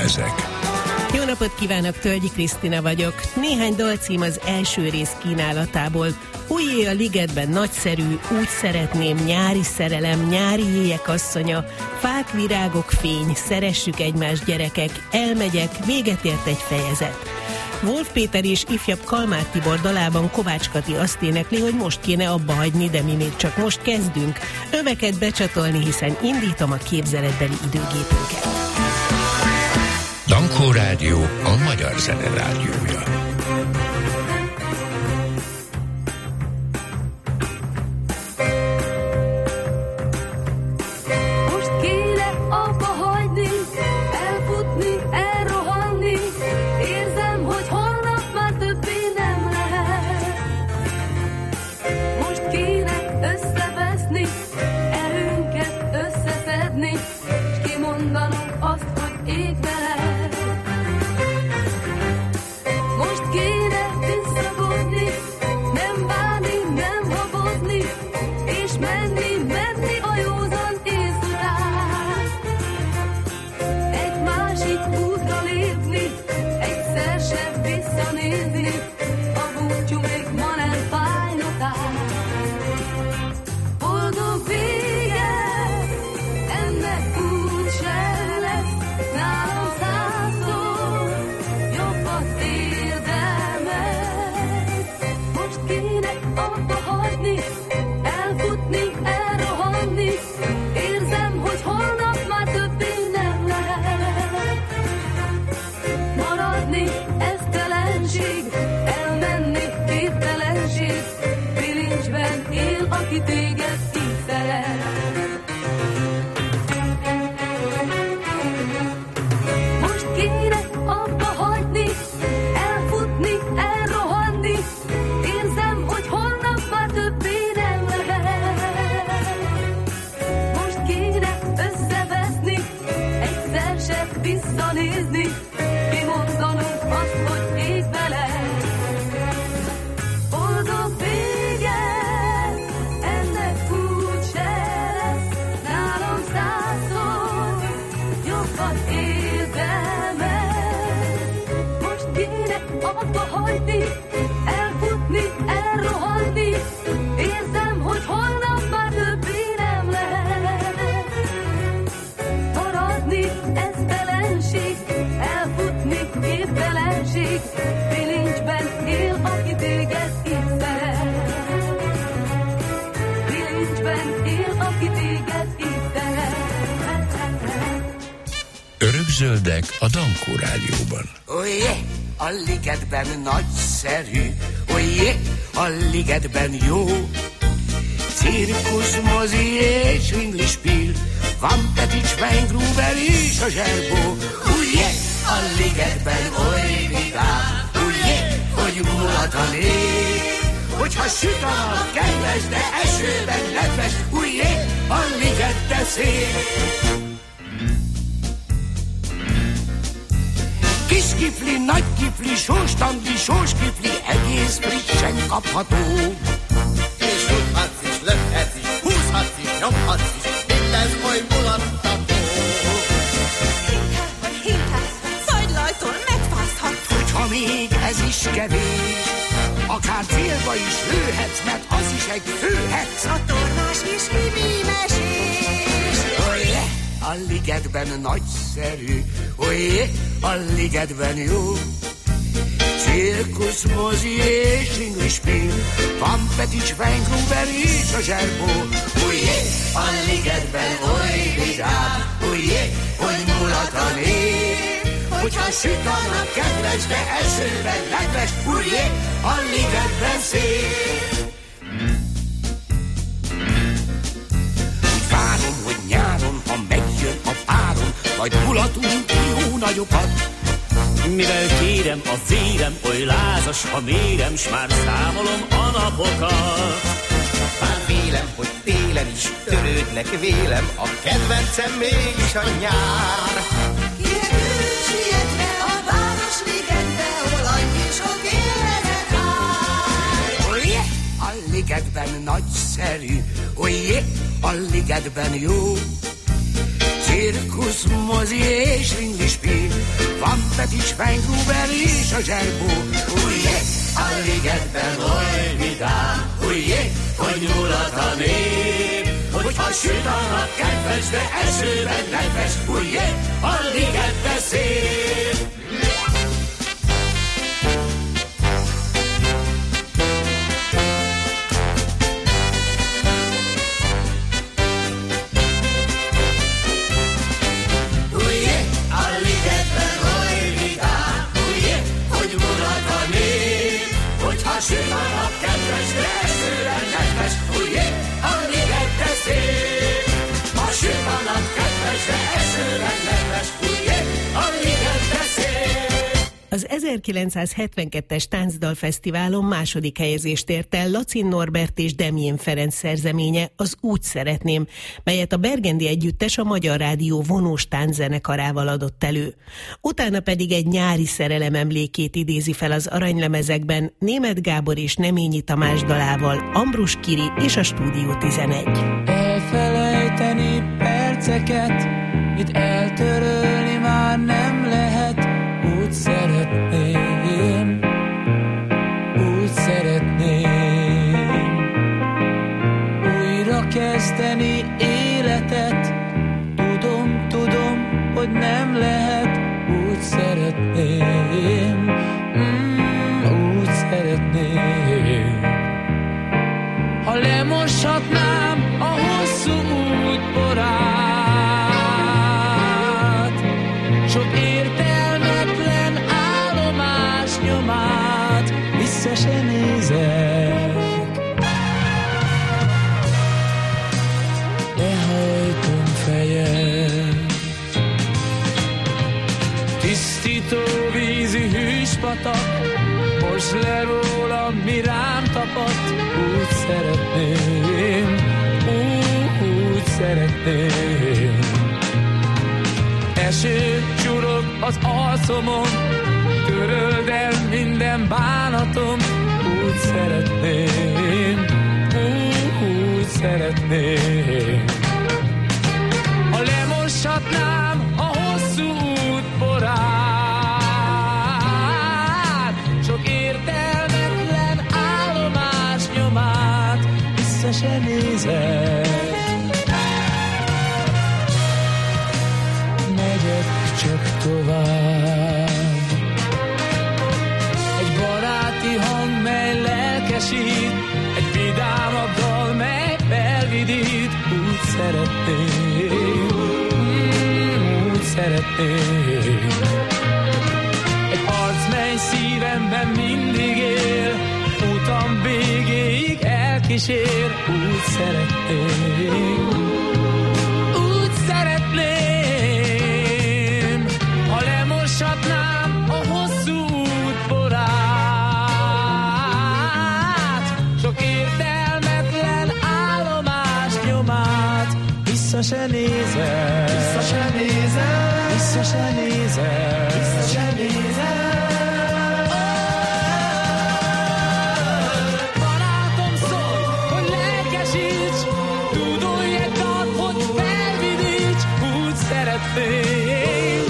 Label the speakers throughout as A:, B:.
A: lemezek.
B: Jó napot kívánok, Tölgyi Krisztina vagyok. Néhány dalcím az első rész kínálatából. Újjé a ligetben nagyszerű, úgy szeretném, nyári szerelem, nyári éjek asszonya, fák, virágok, fény, szeressük egymást gyerekek, elmegyek, véget ért egy fejezet. Wolf Péter és ifjabb Kalmár Tibor dalában Kovács Kati azt énekli, hogy most kéne abba hagyni, de mi még csak most kezdünk. Öveket becsatolni, hiszen indítom a képzeletbeli időgépünket.
A: Dankó Rádió, a magyar zene rádiója. Örökzöldek a Dankó Rádióban.
C: Oje, a ligetben nagyszerű, oje, a ligetben jó. Cirkusz, mozi és English Spiel, van Petics, Weingruber és a zserbó. Oje, a ligetben oly vidám, oje, hogy mulat a nép. Hogyha süt a nap, kedves, de esőben nedves, oje, a liget de szép. Kis kifli, nagy kifli, sós tangli, sós kifli, egész frissen kapható.
D: És rúghatsz is, lökhetsz is, húzhatsz is, nyomhatsz is, minden oly mulattató.
E: Hinkás, szagylajtól megfázhatsz.
C: Hogyha még ez is kevés, akár célba is lőhetsz, mert az is egy főhetsz.
E: A tornás is hibimesés.
C: Oje, a ligetben nagyszerű, oje, a ligetben jó. Cirkusz, mozi és English Spiel, van Petics, Weingruber és a zserbó. Oje, a ligetben oly vidám, oje, hogy mulat a nép. Hogyha süt a nap, kedves, de esőben nedves, oje, a ligetben szép. Úgy várom, hogy nyáron, ha megjön a párom, majd mulatunk jó nagyokat.
F: Mivel kérem a vérem, oly lázas, ha mérem, s már számolom a napokat.
D: Már vélem, hogy télen is törődnek vélem, a kedvencem mégis a nyár.
E: Kirekül sietve a városligetbe, ahol annyi sok élet áll.
C: Oje, a ligetben nagyszerű, oje, a ligetben jó. Cirkusz, mozi és ringlispiel, van Petics, Weingruber és a zserbó. Ujjé, a ligetben oly vidám, ujjé, hogy nyulat a nép. Hogyha süt a nap kedves, de esőben nedves, ujjé, a ligetben szép. Süt a nap kedves, de esőben nedves, ujjé, a ligetben szép. Ha süt a nap kedves, de esőben nedves, ujjé, a ligetben szép.
B: Az 1972-es Táncdalfesztiválon második helyezést ért el Lacin Norbert és Demjén Ferenc szerzeménye, az Úgy szeretném, melyet a Bergendi Együttes a Magyar Rádió vonós tánczenekarával adott elő. Utána pedig egy nyári szerelem emlékét idézi fel az aranylemezekben Németh Gábor és Neményi Tamás dalával Ambrus Kiri és a Stúdió 11.
G: Elfelejteni perceket, itt eltörölni már nem lehet. Úgy szeretném, úgy szeretném újra kezdeni életet. Tudom, hogy nem lehet. Úgy szeretném, úgy szeretném. Ha lemoshatnám a hosszú útborát, sok értelmetlen állomás nyomát, vissza se nézek. Lehajtom fejem, tisztító vízi hűspatak, most le rólam, mi rám tapadt. Úgy szeretném, úgy szeretném. Eső csurog az arcomon, töröld el minden bánatom. Úgy szeretném, úgy szeretném. Ha lemoshatnám a hosszú útborát, sok értelmetlen állomás nyomát, vissza se nézek. Csak tovább. Egy baráti hang, mely lelkesít, egy vidámabb dal, mely felvidít. Úgy szeretném, úgy szeretném. Egy arc, mely szívemben mindig él, utam végéig elkísér. Úgy szeretném, úgy szeretném. Lemoshatnám a hosszú útborát, sok értelmetlen állomás nyomát, vissza se nézem, vissza se nézem, vissza se nézem, vissza se nézem. Barátom szól, hogy lelkesíts, tudulj egy dalt, hogy felvidíts. Úgy szeretném,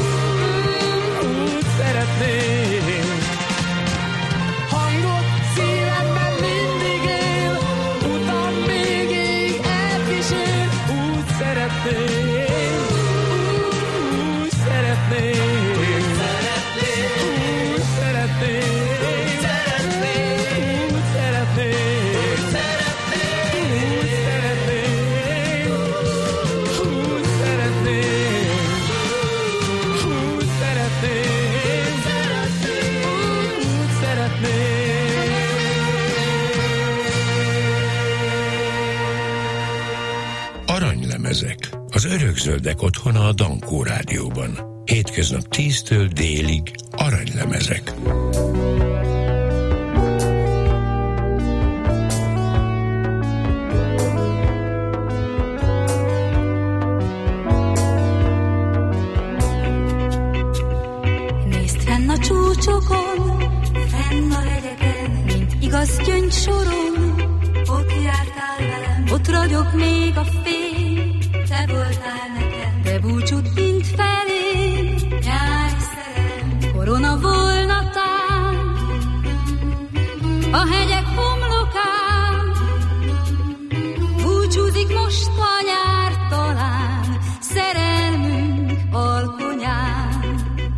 G: hangot szívemben mindig él, utam végig elkísér. Úgy szeretném, úgy szeretném, úgy szeretném, úgy szeretném, úgy szeretném, úgy szeretném, úgy szeretném, úgy szeretném.
A: Aranylemezek. Az örökzöldek otthona a Dankó Rádióban. Hétköznap 10-től délig aranylemezek.
E: Nézd fenn a csúcsokon, fenn a hegyeken, mint igaz gyöngysoron, ott jártál velem, ott ragyog még a fény, te voltál nekem. De búcsút mint felém, nyári szerelem, korona volna tán, a hegyek homlokán, búcsúzik most a nyár talán, szerelmünk alkonyán.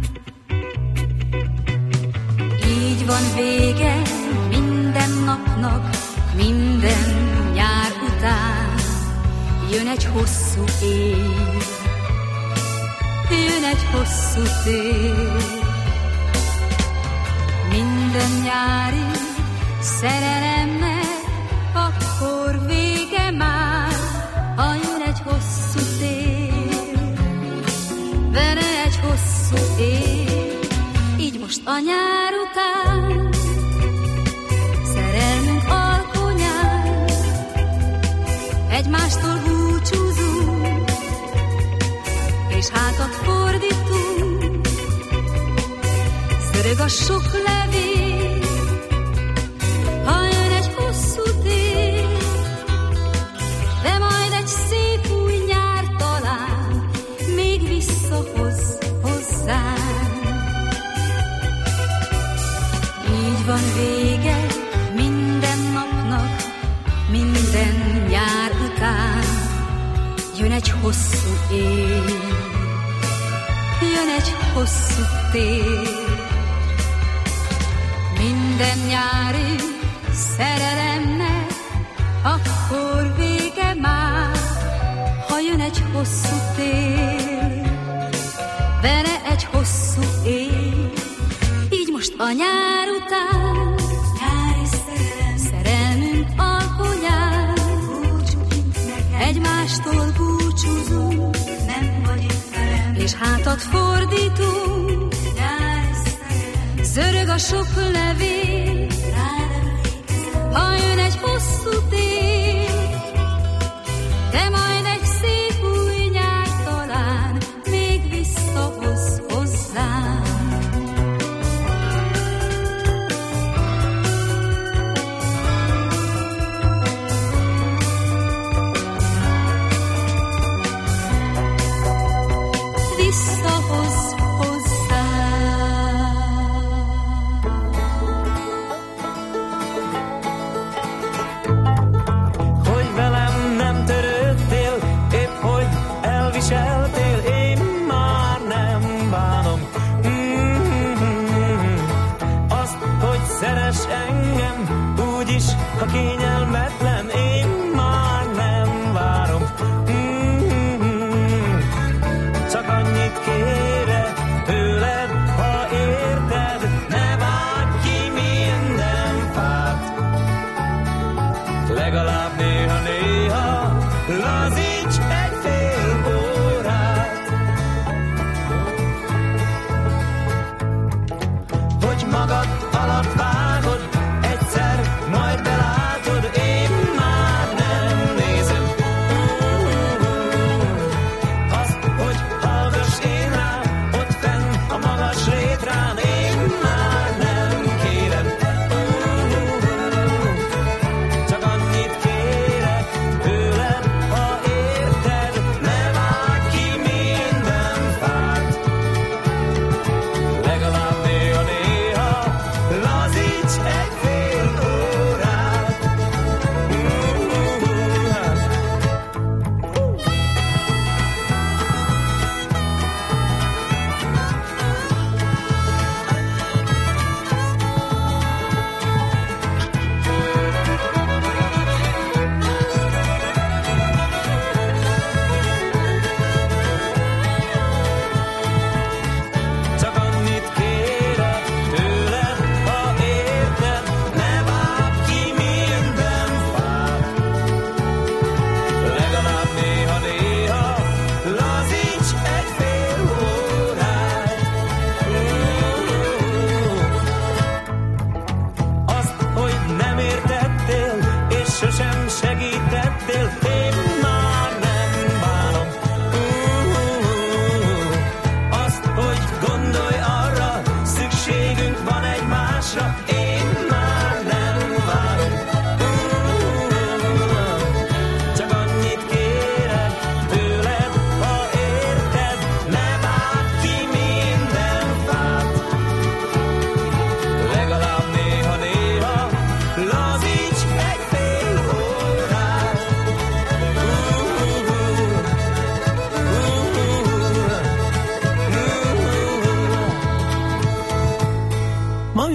E: Így van vége minden napnak, minden nyár után, jön egy hosszú év, jön egy hosszú tél. Minden nyári szerelemnek akkor vége már, ha jön egy hosszú tél, vele egy hosszú év. Így most a nyár után, szerelmünk alkonyán, egymástól búcsúzunk, és hátat fordítunk. Szörög a sok levél, ha jön egy hosszú tél, de majd egy szép új nyár talán még visszahoz hozzánk. Így van vége minden napnak, minden nyár után, jön egy hosszú év, jön egy hosszú tél. Minden nyári szerelemnek akkor vége már, ha jön egy hosszú tél, vele egy hosszú év. Így most a nyár után, nyári szerelem, szerelmünk alkonyán, egymástól búcsúzunk, nem vagy itt velem, és hátat fordítunk. Zörög a sok levél, ha jön egy hosszú tél, de majd egy szép új nyár talán még visszahoz hozzánk. Visszahoz
F: ha kényelmetlen, én már nem várom. Csak annyit kérek tőled, ha érted, ne vágj ki minden fát. Legalább néha-néha lazíts egy fél órát.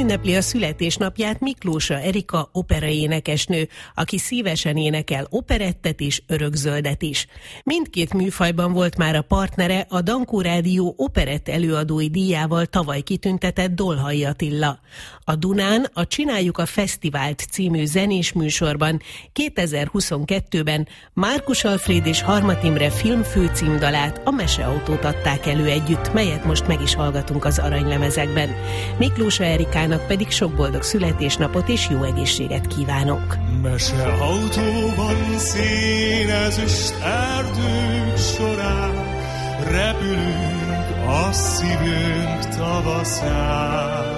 B: ünnepli a születésnapját Miklósa Erika operaénekesnő, aki szívesen énekel operettet és örökzöldet is. Mindkét műfajban volt már a partnere a Dankó Rádió operett előadói díjával tavaly kitüntetett Dolhai Attila. A Dunán a Csináljuk a Fesztivált című zenés műsorban 2022-ben Márkus Alfréd és Harmat Imre film főcímdalát, a Meseautót adták elő együtt, melyet most meg is hallgatunk az aranylemezekben. Miklósa Erikának pedig sok boldog születésnapot és jó egészséget kívánok!
H: Meseautóban színezüst erdők során repülünk a szívünk tavaszán.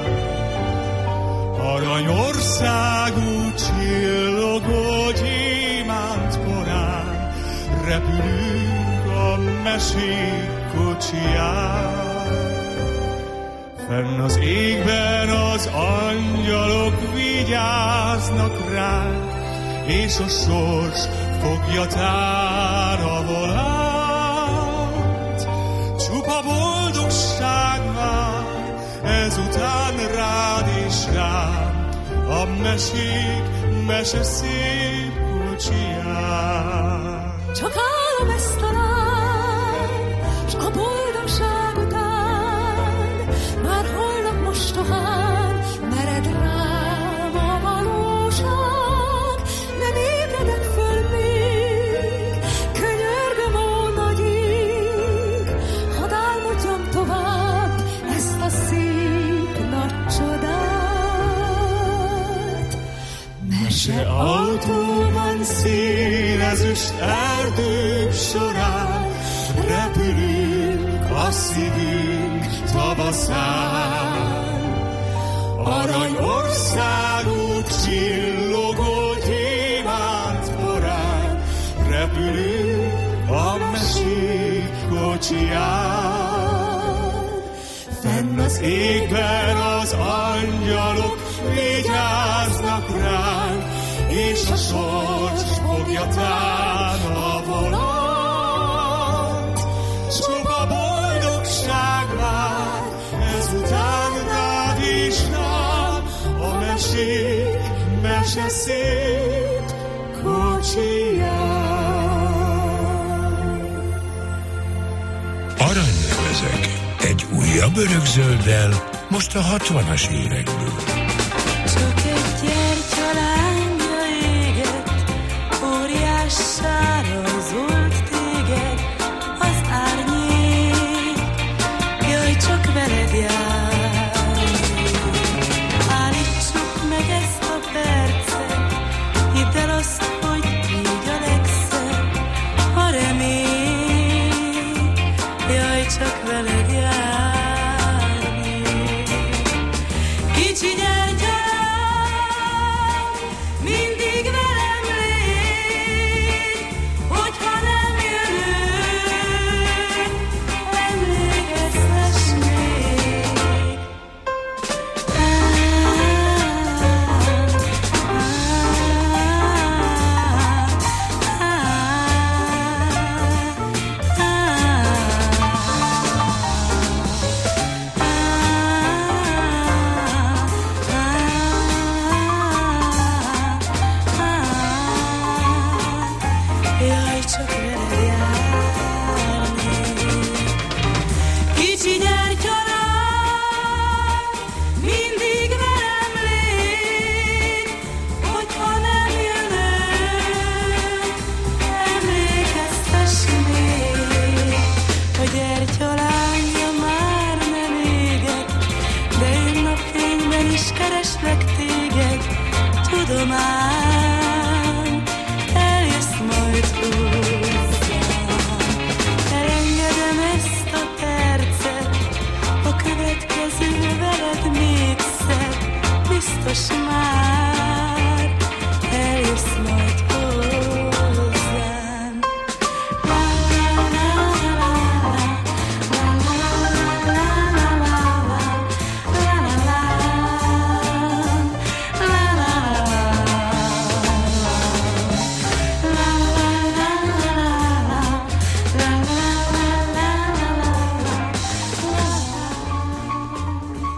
H: Aranyországú csillogó gyémánt porán repülünk a mesék kocsiján. Fenn az égben az angyalok vigyáznak ránk, és a sors fogja tár a volánt. Csupa boldogság vár ezután rád és rám, a mesék mese szép kocsiján.
E: Csak állom ezt talán, s a boldogság után már holnap mostohán mered rám a valóság. Nem ébredek föl még, könyörgöm ó nagy ég, hadd álmodjam tovább ezt a szép nagy csodát. Meseautóban színezüst erdők során repülünk a szívünk tavaszán. Aranyországú csillogó gyémánt porán repülünk a mesék kocsiján. Fenn az égben az angyalok vigyáznak ránk, és a sors fogja tán a volant. Csupa boldogság vár ezután rád és rám, a mesék mese szép kocsiján.
A: Aranylemezek. Egy újabb örökzölddel, most a 60-as évekből.
E: Csak egy gyertyalánya égett, óriás szárazolt téged az árnyék. Jaj, csak veled járni. Állítsuk meg ezt a percet, hidd el azt, hogy így a legszebb a remény. Jaj, csak veled járni. Kicsi gyerek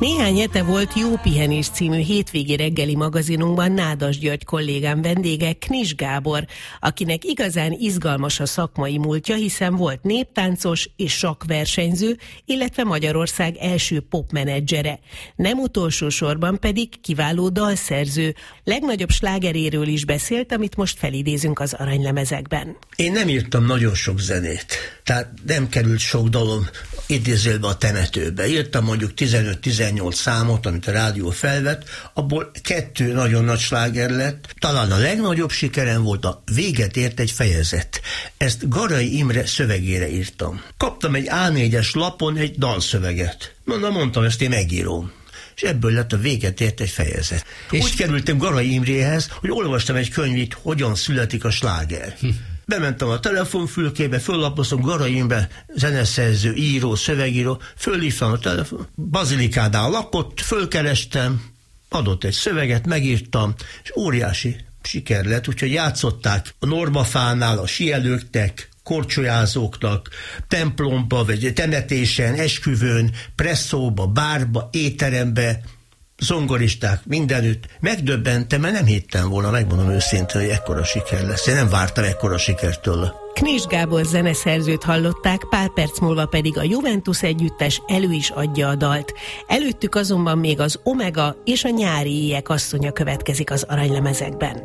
B: Néhány hete volt Jó pihenés című hétvégi reggeli magazinunkban Nádas György kollégám vendége, Knis Gábor, akinek igazán izgalmas a szakmai múltja, hiszen volt néptáncos és sakkversenyző, illetve Magyarország első popmenedzsere. Nem utolsó sorban pedig kiváló dalszerző. Legnagyobb slágeréről is beszélt, amit most felidézünk az aranylemezekben.
I: Én nem írtam nagyon sok zenét, tehát nem került sok dalom idézőjelbe a temetőbe. Írtam mondjuk 15-18 számot, amit a rádió felvett, abból 2 nagyon nagy sláger lett. Talán a legnagyobb sikerem volt a Véget ért egy fejezet. Ezt Garai Imre szövegére írtam. Kaptam egy A4-es lapon egy dalszöveget. Mondtam, ezt én megírom. És ebből lett a Véget ért egy fejezet. És úgy kerültem Garai Imréhez, hogy olvastam egy könyvét, hogyan születik a sláger. Bementem a telefonfülkébe, föllapoztam Garai Imre, zeneszerző, író, szövegíró, fölhívtam a telefon, Bazilikánál lakott, fölkerestem, adott egy szöveget, megírtam, és óriási siker lett, úgyhogy játszották a Normafánál, a síelőknek, korcsolyázóknak, templomba, vagy temetésen, esküvőn, presszóba, bárba, étterembe, zongoristák mindenütt. Megdöbbentem, mert nem hittem volna, megmondom őszintén, hogy ekkora siker lesz. Én nem vártam ekkora sikertől.
B: Knis Gábor zeneszerzőt hallották, pár perc múlva pedig a Juventus együttes elő is adja a dalt. Előttük azonban még az Omega és a Nyári éjek asszonya következik az aranylemezekben.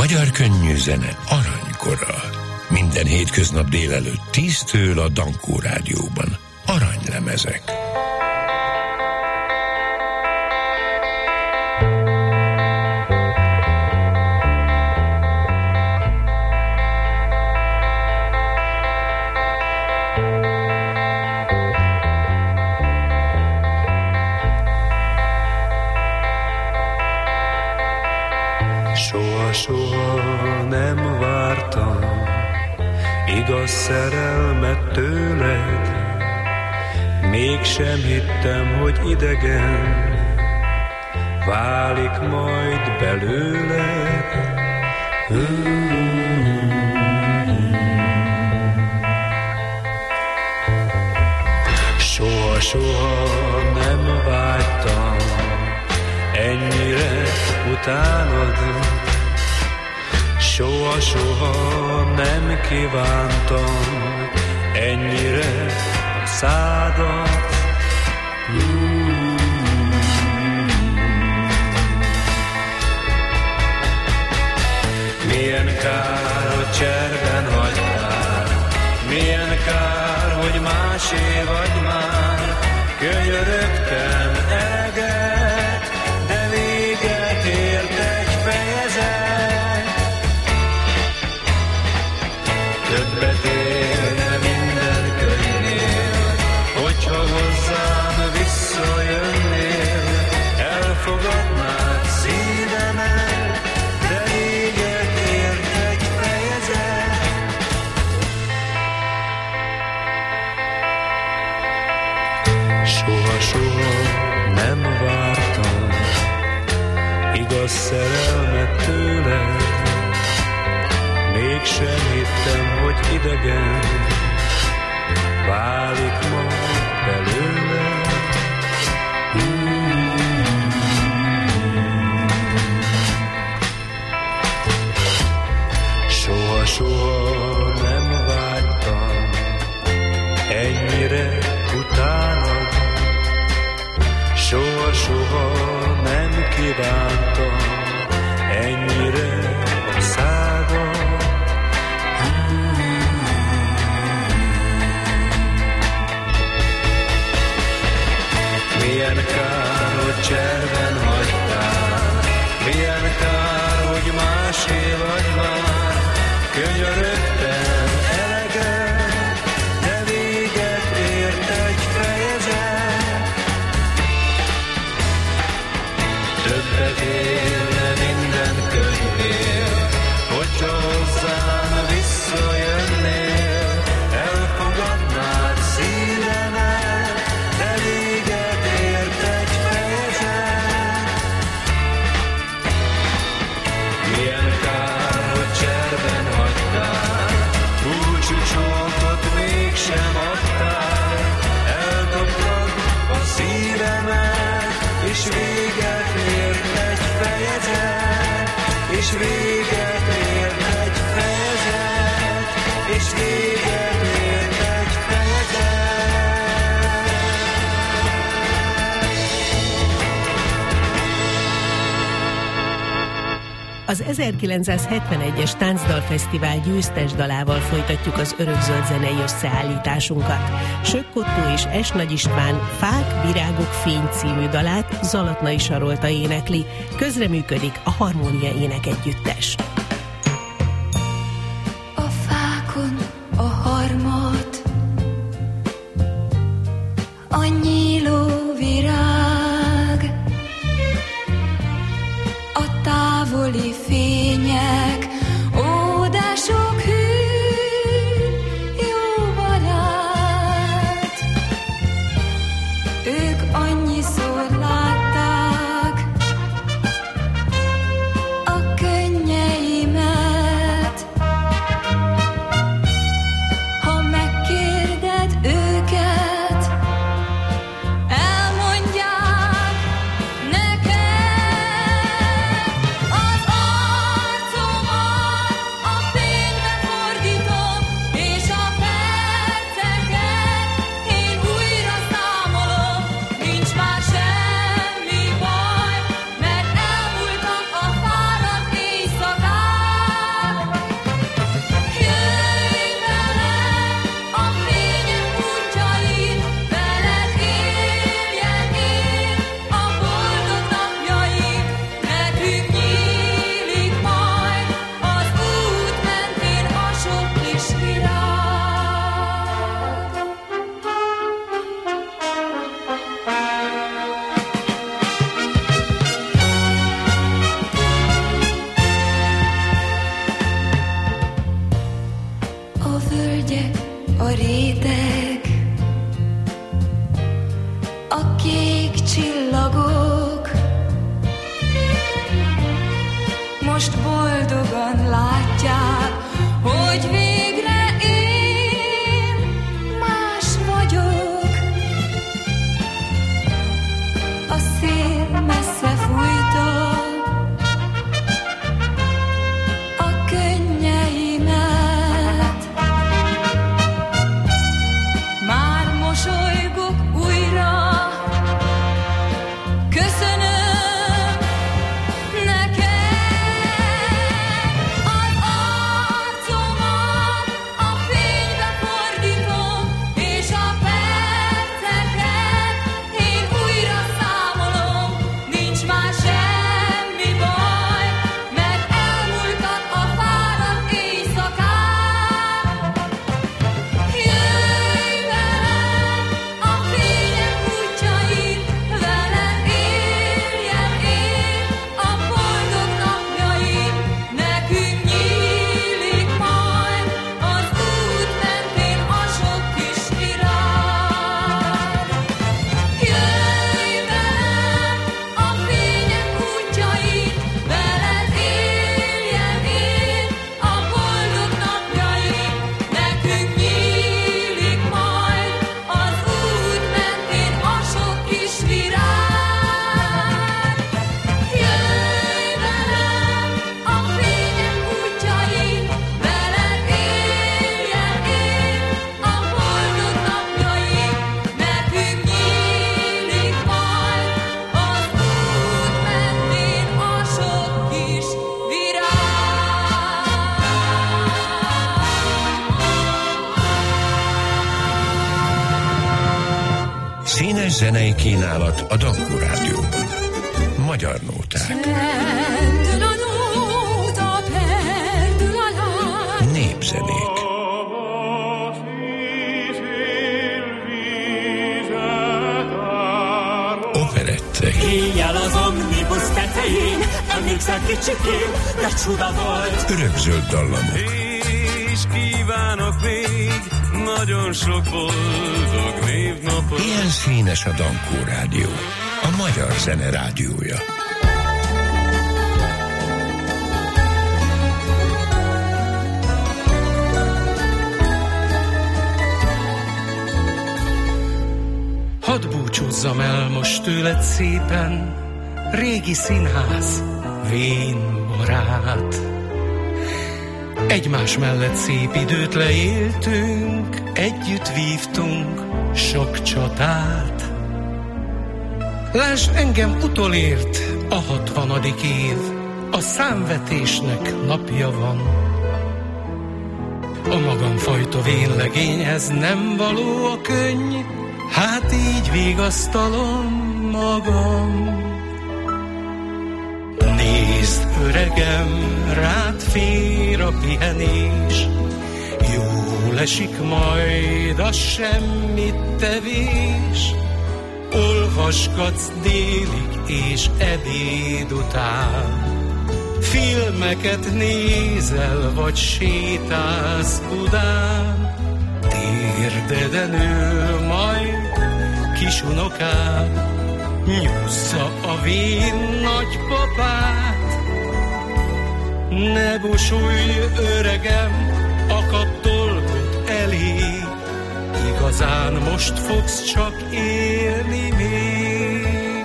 A: Magyar könnyű zene aranykora. Minden hétköznap délelőtt 10-től a Dankó Rádióban. Aranylemezek.
J: Soha nem vártam igaz szerelmet tőled, mégsem hittem, hogy idegen válik majd belőled. Soha nem vágytam ennyire utánad, soha nem kívántam ennyire a szádat. Milyen kár, hogy cserben hagytál, milyen kár, hogy másé vagy már. Könyörögtem eleget, de véget ért egy fejezet. Többet érne minden könyvnél, hogyha hozzám visszajönnél. Elfogadnád szívemet, de véget ért egy fejezet. Soha nem vártam igaz szerelmet tőled, mégsem hittem, hogy idegen válik majd belőle. Soha nem vágytam ennyire utánad, soha nem kívántam ennyire a szádat. Milyen kár, hogy cserben hagytál, milyen kár, hogy másé vagy már. Könyörögtem eleget, de véget ért egy fejezet. Többet érne minden könyvnél, hogyha hozzám visszajönnél. Elfogadnád szívemet, de véget ért egy fejezet. Milyen kár, hogy cserben hagytál, búcsú csókot mégsem adtál. Eldobtad a szívemet, és véget ért egy fejezet, és véget ért egy fejezet, és véget ért egy fejezet.
B: Az 1971-es Táncdalfesztivál győztes dalával folytatjuk az örökzöld zenei összeállításunkat. Sökkottó és S. Nagy István Fák, virágok, fény című dalát Zalatnai Sarolta énekli. Közreműködik a Harmónia Énekegyüttes.
K: A fákon a harmat, a nyíló virág, a távoli fények, ó, de sok hű, jó barát. Ők annyiszor látták a könnyeimet. Ha megkérded őket, elmondják neked. Az arcomat a fénybe fordítom, és a perceket én újra számolom. Nincs már semmi a kék csillagok most boldogan látják, hogy végre én más vagyok. A szél messze fújta a könnyeimet, már mosolygok újra. Köszönöm neked az arcomat, a fénybe fordítom, és a perceket én újra számolom. Nincs már semmi baj, mert elmúltak a fáradt éjszakák. Jöjj velem a fények útjain, velem éljen én a boldog napjaim. Nekünk nyílik majd az út mentén a sok kis virág. Jöjj velem a fények útjain, veled éljen én a boldog napjaim. Nekünk nyílik majd az út mentén a sok kis virág. Jöjj velem a fények útjain, veled éljen én a boldog napjaim. Nekünk nyílik majd az út mentén a sok kis virág.
A: Színes zenei kínálat a Dankó Rádióban. Magyar nóták,
K: Pendül a nóta, pendül a lány.
A: népzenék, operettek,
F: Éjjel az omnibus tetején, emlékszel kicsikén, de csuda volt.
A: örökzöld dallamok,
J: És kívánok még nagyon sok boldog névnapot.
A: ilyen színes a Dankó Rádió, a magyar zene rádiója.
L: Hadd búcsúzzam el most tőled szépen, régi színház, vén barát. Egymás mellett szép időt leéltünk, együtt vívtunk sok csatát. Lásd, engem utolért a 60. év, a számvetésnek napja van. A magamfajta vénlegényhez nem való a könny, hát így vigasztalom magam. Nézd, öregem, rád fér a pihenés, jól esik majd a semmit tevés. Olvasgatsz délig és ebéd után, filmeket nézel vagy sétálsz Budán. Térdeden ül majd kisunokád, nyússza a vén nagypapát. Ne busulj, öregem, akadt dolgod elég, igazán most fogsz csak élni még.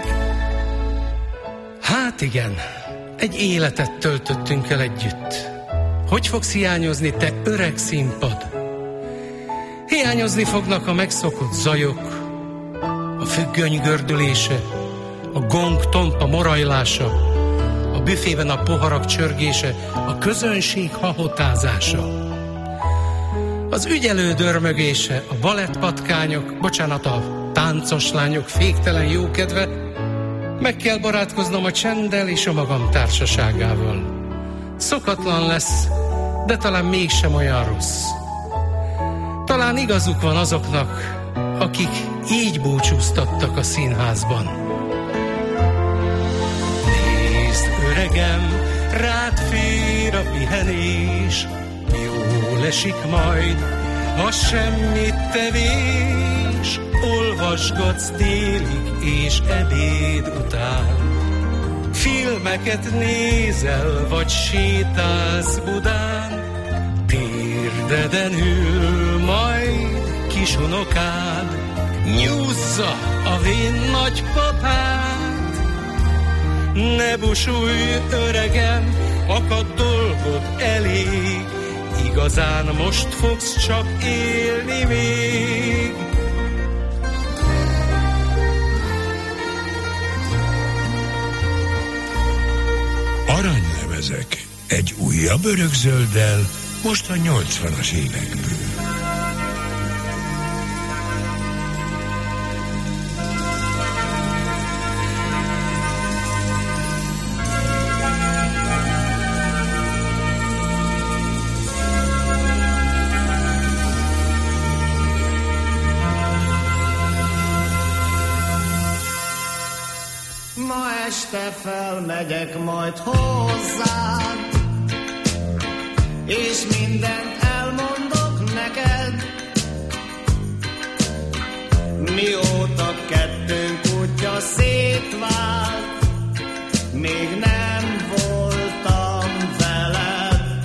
L: Hát igen, egy életet töltöttünk el együtt. Hogy fogsz hiányozni, te öreg színpad? Hiányozni fognak a megszokott zajok, a függöny gördülése, a gong tompa morajlása, a büfében a poharak csörgése, a közönség hahotázása, az ügyelő dörmögése, a balettpatkányok, bocsánat, a táncos lányok féktelen jókedve. Meg kell barátkoznom a csenddel és a magam társaságával. Szokatlan lesz, de talán mégsem olyan rossz. Talán igazuk van azoknak, akik így búcsúztattak a színházban. Nézd, öregem, rád fér a pihenés, jól esik majd a semmit tevés. Olvasd olvasgatsz télig és ebéd után. Filmeket nézel, vagy sétálsz Budán, térdeden ül majd kisunokád, nyúzza a vén nagypapát. Ne busulj, öregem, akad dolgod elég, igazán most fogsz csak élni még.
A: Aranylemezek egy újabb örökzölddel, most a 80-as évekből.
C: Ma este felmegyek majd hozzád, és mindent elmondok neked. Mióta kettőnk útja szétvált, még nem voltam veled.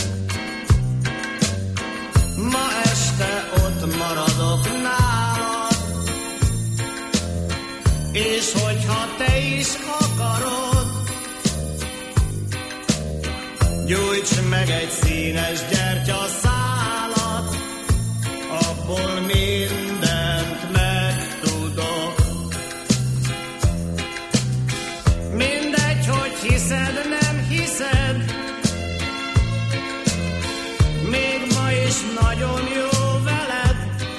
C: Ma este ott maradok nálad, és hogyha te is akarod, gyújts meg egy színes gyertyaszálat, abból mindent megtudok. Mindegy, hogy hiszed, nem hiszed, még ma is nagyon jó veled.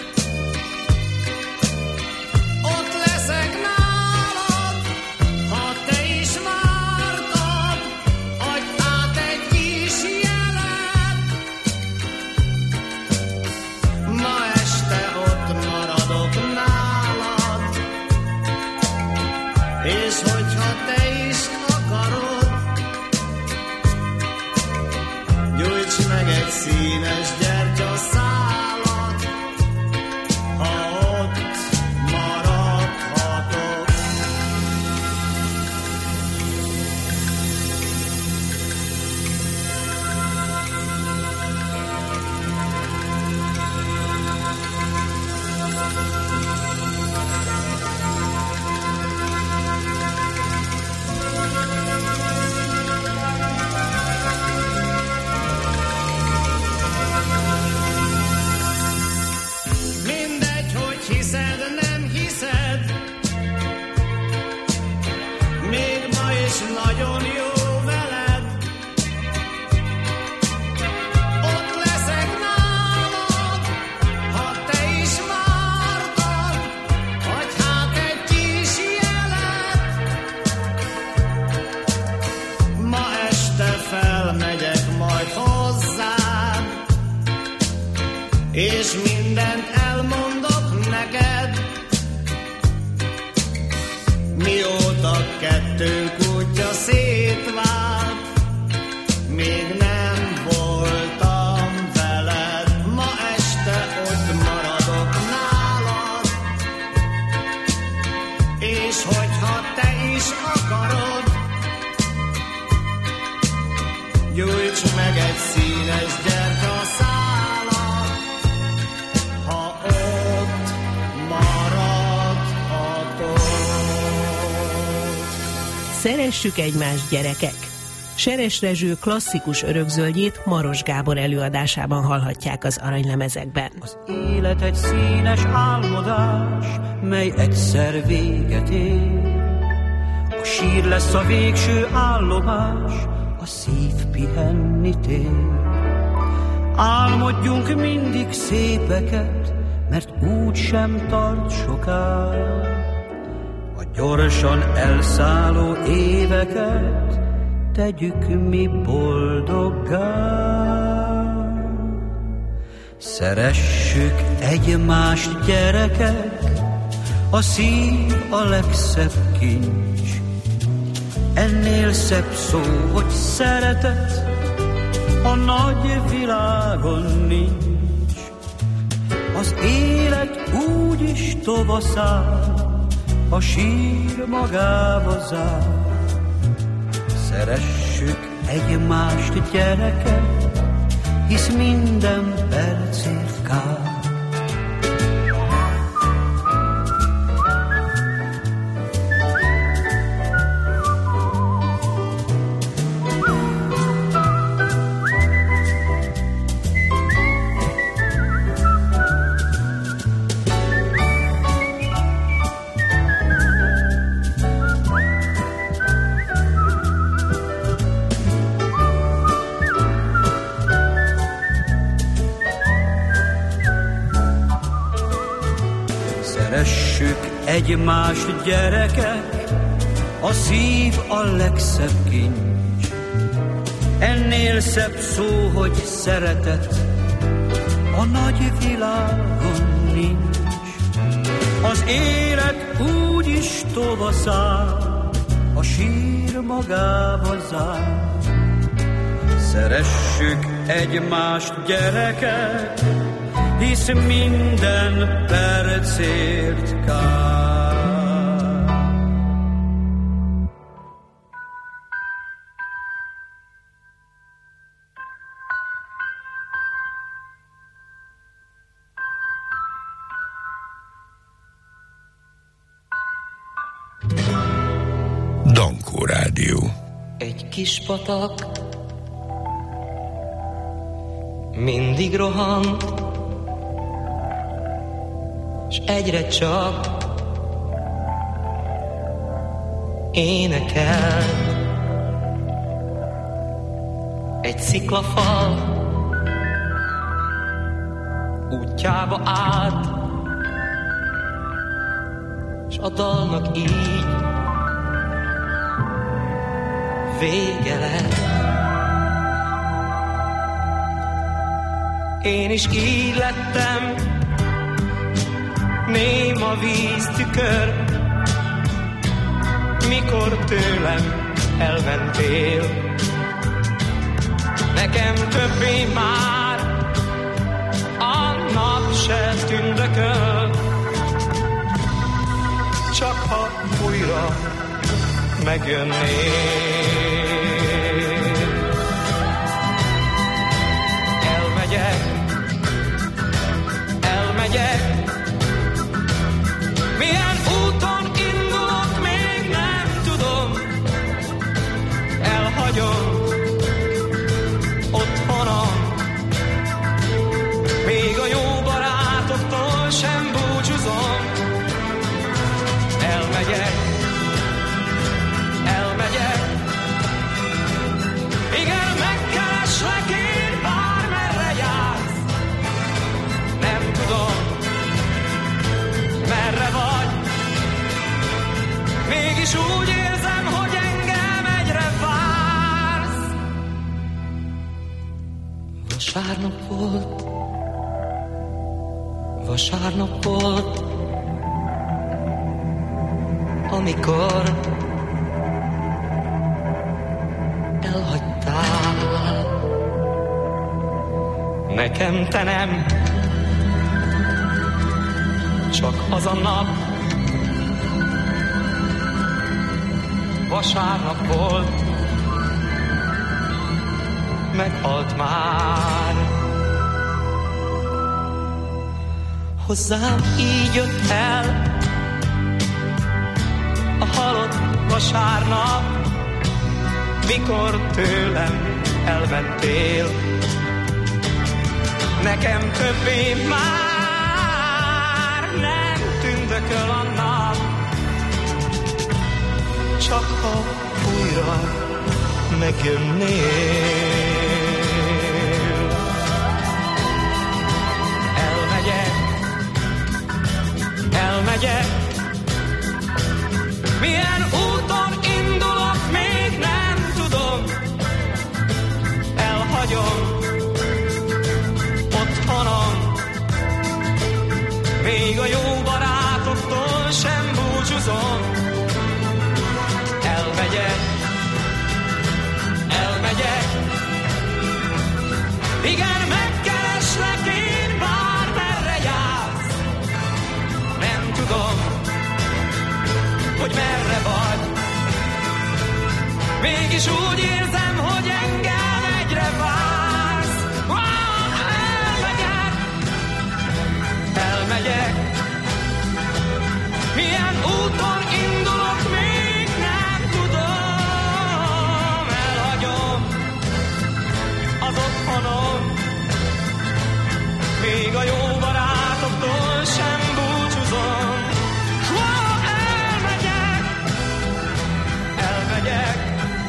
C: Ott leszek nálad, ha te is vártad, adj át egy kis jelet. Ma este ott maradok nálad, és hogyha te is akarod, gyújts meg egy színes gyertyaszálat, ha ott maradhatok. Mindegy, hogy hiszed, nem hiszed, még ma is nagyon jó veled. Ott leszek nálad, ha te is vártad, adj hát egy kis jelet. Ma este felmegyek majd hozzád, és mindent elmondok neked. Mióta kettőnk útja szétvált, még nem voltam veled. Ma este ott maradok nálad, és hogyha te is akarod, gyújts meg egy színes gyertyaszálat, ha ott maradhatok.
B: Szeressük egymást, gyerekek! Seres Rezső klasszikus örökzöldjét Maros Gábor előadásában hallhatják az aranylemezekben.
M: Az élet egy színes álmodás, mely egyszer véget ér. A sír lesz a végső állomás, a szív pihenni tér. Álmodjunk mindig szépeket, mert úgy sem tart sokáig. A gyorsan elszálló éveket tegyük mi boldoggá. Szeressük egymást, gyerekek, a szív a legszebb kincs. Ennél szebb szó, hogy szeretet, a nagy világon nincs. Az élet úgy is tovaszál, a sír magába zár. Szeressük egymást, gyerekek, hisz minden percért kár. Egymást, gyerekek, a szív a legszebb kincs. Ennél szebb szó, hogy szeretet, a nagy világon nincs. Az élet úgy is tovaszál, a sír magába zár. Szeressük egymást, gyerekek, hisz minden percért kár.
A: Dankó Rádió.
N: Egy kis patak mindig rohan, s egyre csak énekel. Egy sziklafal útjába át, s a dalnak így vége lett. Én is így lettem, ném a víztükör, mikor tőlem elmentél. Nekem többé már a nap se tündököl, csak ha újra megjönnél. Elmegyek, milyen úton indulok, még nem tudom. Elhagyom otthonom, még a jó barátoktól sem búcsúzom. Elmegyek, igen, megkereslek én, bármerre jársz. Nem tudom, merre vagy, mégis úgy érzem, hogy engem egyre vársz. Vasárnap volt, amikor elhagytál. Nekem te nem, csak az a nap. Vasárnap volt, meghalt már. Hozzám így jött el a halott vasárnap, mikor tőlem elmentél. Nekem többé már nem tündököl a nap, csak ha újra megjönnél. Elmegyek, milyen úton indulok, még nem tudom. Elhagyom otthonom, még a jó barátoktól sem búcsúzom. Elmegyek, igen, megkereslek én, bármerre jár. hogy merre vagy. Mégis úgy érzem, hogy engem egyre vársz. Elmegyek. Milyen úton indulok, még nem tudom. Elhagyom az otthonom, még a jó barátoktól sem búcsúzom. Elmegyek.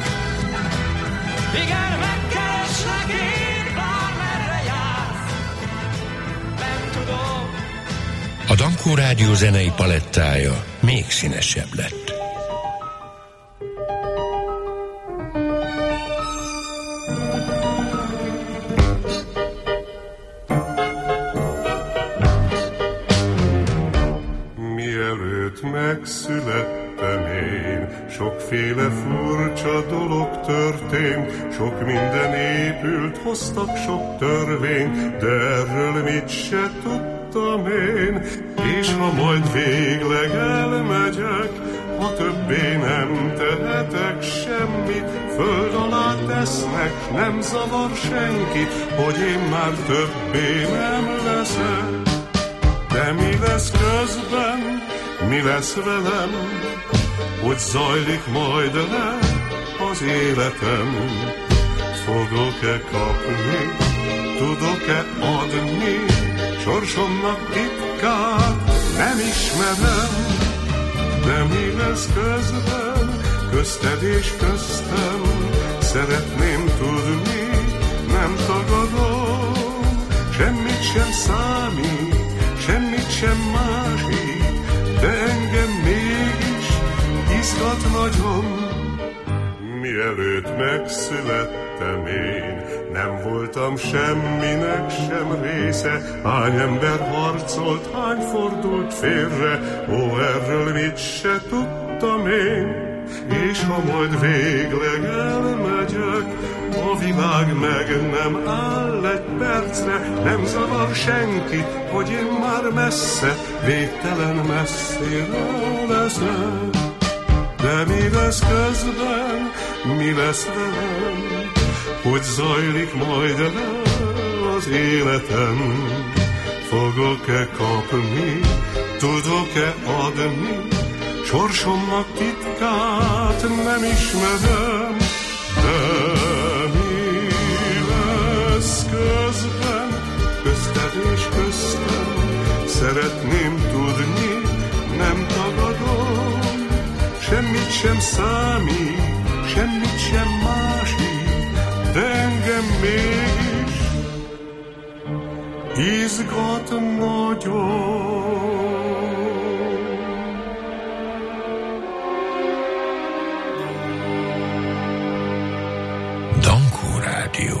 N: Igen, megkereslek én, bármerre jársz. Nem tudom.
A: A Dankó Rádió zenei palettája még színesebb lett.
O: Mielőtt megszülettem én, sokféle furcsa dolog történt, sok minden épült, hoztak sok törvényt, de erről mit se tudtam én. És ha majd végleg elmegyek, ha többé nem tehetek semmit, föld alá tesznek, nem zavar senkit, hogy én már többé nem leszek. De mi lesz közben, mi lesz velem, hogy zajlik majd le az életem? Fogok-e kapni, tudok-e adni, sorsomnak titkát nem ismerem. De mi lesz közben, közted és köztem, szeretném tudni, nem tagadom. Semmit sem számít, semmit sem másik, de engem mégis izgat nagyon. Mielőtt megszülettem én, nem voltam semminek sem része. Hány ember harcolt, hány fordult félre, ó, erről mit se tudtam én. És ha majd végleg elmegyek, a világ meg nem áll egy percre, nem zavar senki, hogy én már messze, végtelen messzire leszek. De mi lesz közben, mi lesz velem, hogy zajlik majd le az életem? Fogok-e kapni, tudok-e adni, sorsomnak titkát nem ismerem. De mi lesz közben, közted és köztem, szeretném tudni, nem tagadom. Semmit sem számít, semmit sem másik, de engem mégis izgat nagyon.
A: Dankó Rádió.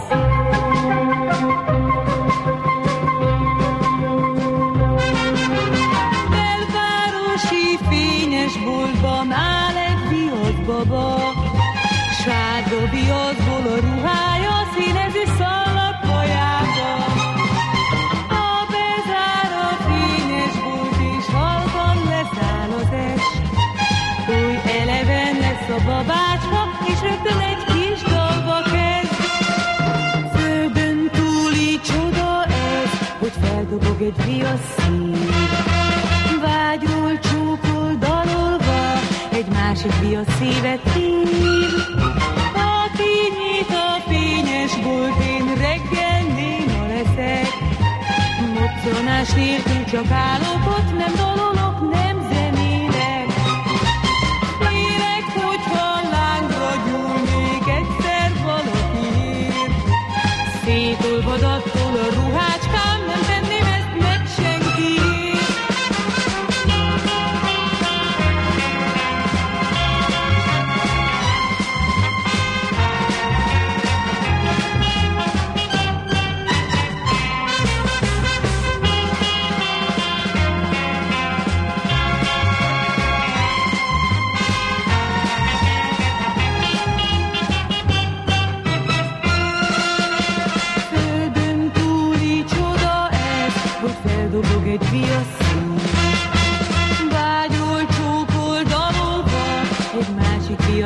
E: Belvárosi fényes boltban áll egy viaszbaba, sárga viaszból a ruhája, színező szalagkajába. A bezár a fényes bolt, és halkan leszáll az est. Új eleven lesz a babácska, és rögtön egy kis dalba kezd. Földön túli csoda ez, hogy feldobog egy viasz szív. Vágyról csókol dalolva, egy másik viasz szívet hív. Aki nyit a fényes bolt, én reggel néma leszek. Moccanás nélkül csak állok, nem dalolok, nem zenélek. Félek, hogyha lángra gyúl még egyszer valaki ér. Szétolvad attól a ruhácskám, nem tenném ezt meg senkiért.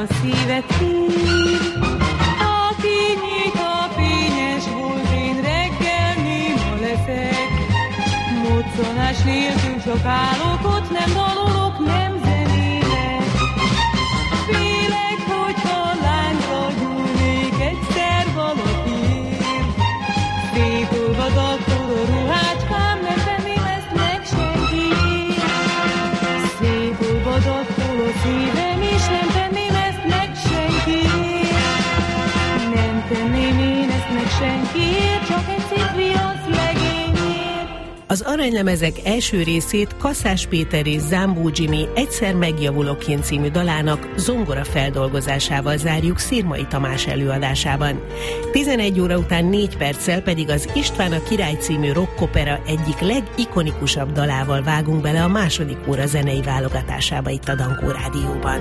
E: a szívet hív. Aki nyit a fényes volt, én reggel néma leszek. Moccanás nélkül csak állok, ott nem dalolok, nem zenélek. Félek, hogyha láncra gyúlnék, egyszer valaki ér. Szétolvad akkor a ruhácskám, nem tenném ezt meg senkiért. Szétolvad akkor a szívem, és nem tenném ezt meg senkiért. Nem tenném én ezt meg senkiért, csak egy szép viasz legényért.
B: Az Aranylemezek első részét Kaszás Péter és Zámbó Jimmy Egyszer megjavulok én című dalának zongora feldolgozásával zárjuk Szirmai Tamás előadásában. 11 óra után 4 perccel pedig az István a király című rockopera egyik legikonikusabb dalával vágunk bele a második óra zenei válogatásába itt a Dankó Rádióban.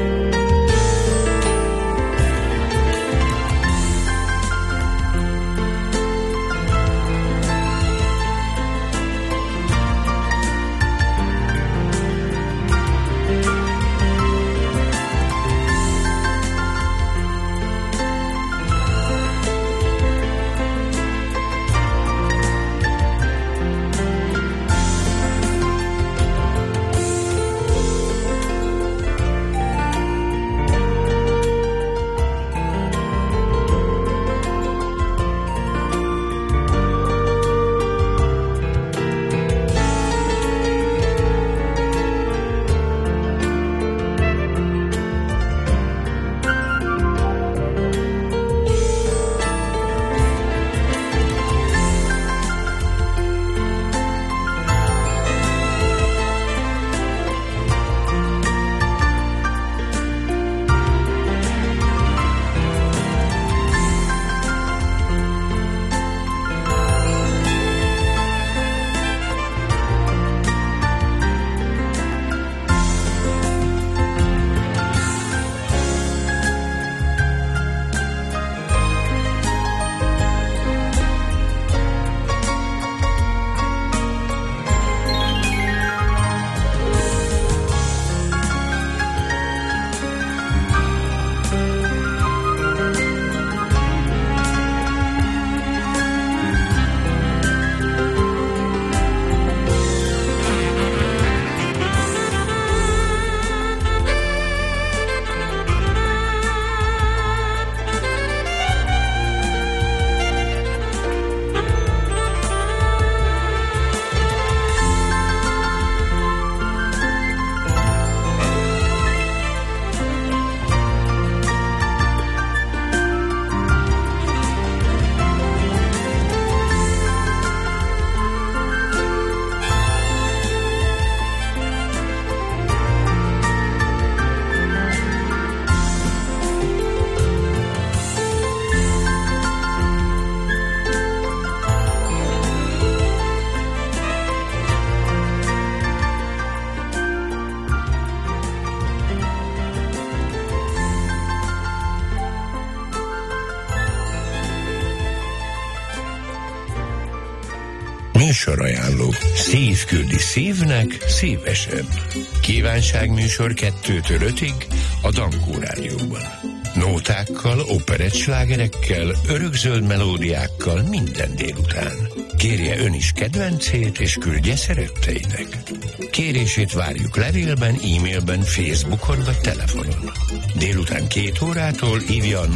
A: Műsorajánló. Szív küldi szívnek szívesen. Kívánságműsor 2-től 5-ig a Dankó Rádióban. Nótákkal, operettslágerekkel, örökzöld melódiákkal minden délután. Kérje ön is kedvencét, és küldje szeretteinek. Kérését várjuk levélben, e-mailben, Facebookon vagy telefonon. Délután 2 órától hívja a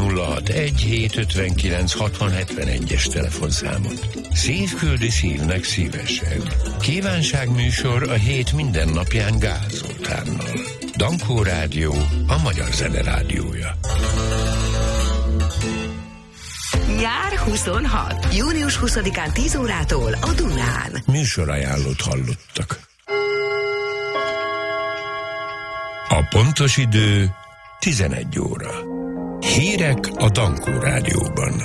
A: 061-759-6071-es telefonszámot. Szív küldi szívnek szívesen. Kívánságműsor a hét minden napján Gál Zoltánnal. Dankó Rádió, a magyar zene rádiója.
P: Nyár 26. Június 20-án 10 órától a Dunán.
A: Műsorajánlót hallottak. A pontos idő 11 óra. Hírek a Dankó Rádióban.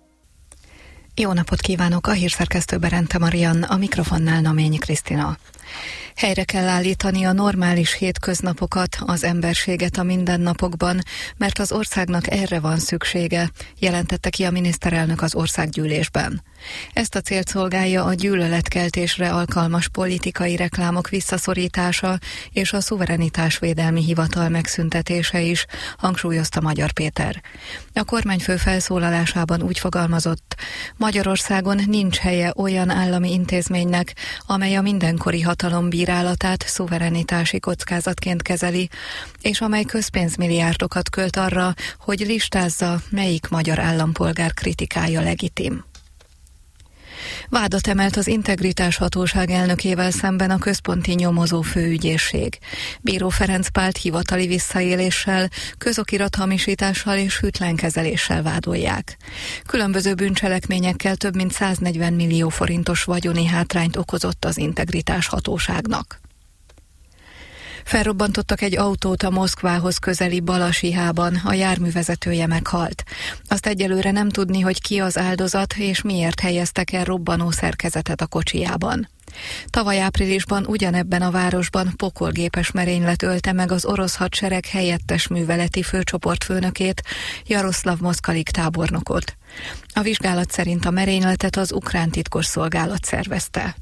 Q: Jó napot kívánok! A hírszerkesztő Berente Marian, a mikrofonnál Naményi Krisztina. Helyre kell állítani a normális hétköznapokat, az emberséget a mindennapokban, mert az országnak erre van szüksége, jelentette ki a miniszterelnök az országgyűlésben. Ezt a célt szolgálja a gyűlöletkeltésre alkalmas politikai reklámok visszaszorítása és a szuverenitásvédelmi hivatal megszüntetése is, hangsúlyozta Magyar Péter. A kormányfő felszólalásában úgy fogalmazott: Magyarországon nincs helye olyan állami intézménynek, amely a mindenkori hatalom bírálatát szuverenitási kockázatként kezeli, és amely közpénzmilliárdokat költ arra, hogy listázza, melyik magyar állampolgár kritikája legitim. Vádat emelt az Integritás Hatóság elnökével szemben a Központi Nyomozó Főügyészség. Bíró Ferenc Pált hivatali visszaéléssel, közokirathamisítással és hűtlenkezeléssel vádolják. Különböző bűncselekményekkel több mint 140 millió forintos vagyoni hátrányt okozott az Integritás Hatóságnak. Felrobbantottak egy autót a Moszkvához közeli Balasihában, a járművezetője meghalt. Azt egyelőre nem tudni, hogy ki az áldozat és miért helyeztek el robbanó szerkezetet a kocsijában. Tavaly áprilisban ugyanebben a városban pokolgépes merénylet ölte meg az orosz hadsereg helyettes műveleti főcsoportfőnökét, Jaroszlav Moszkalik tábornokot. A vizsgálat szerint a merényletet az ukrán titkosszolgálat szervezte.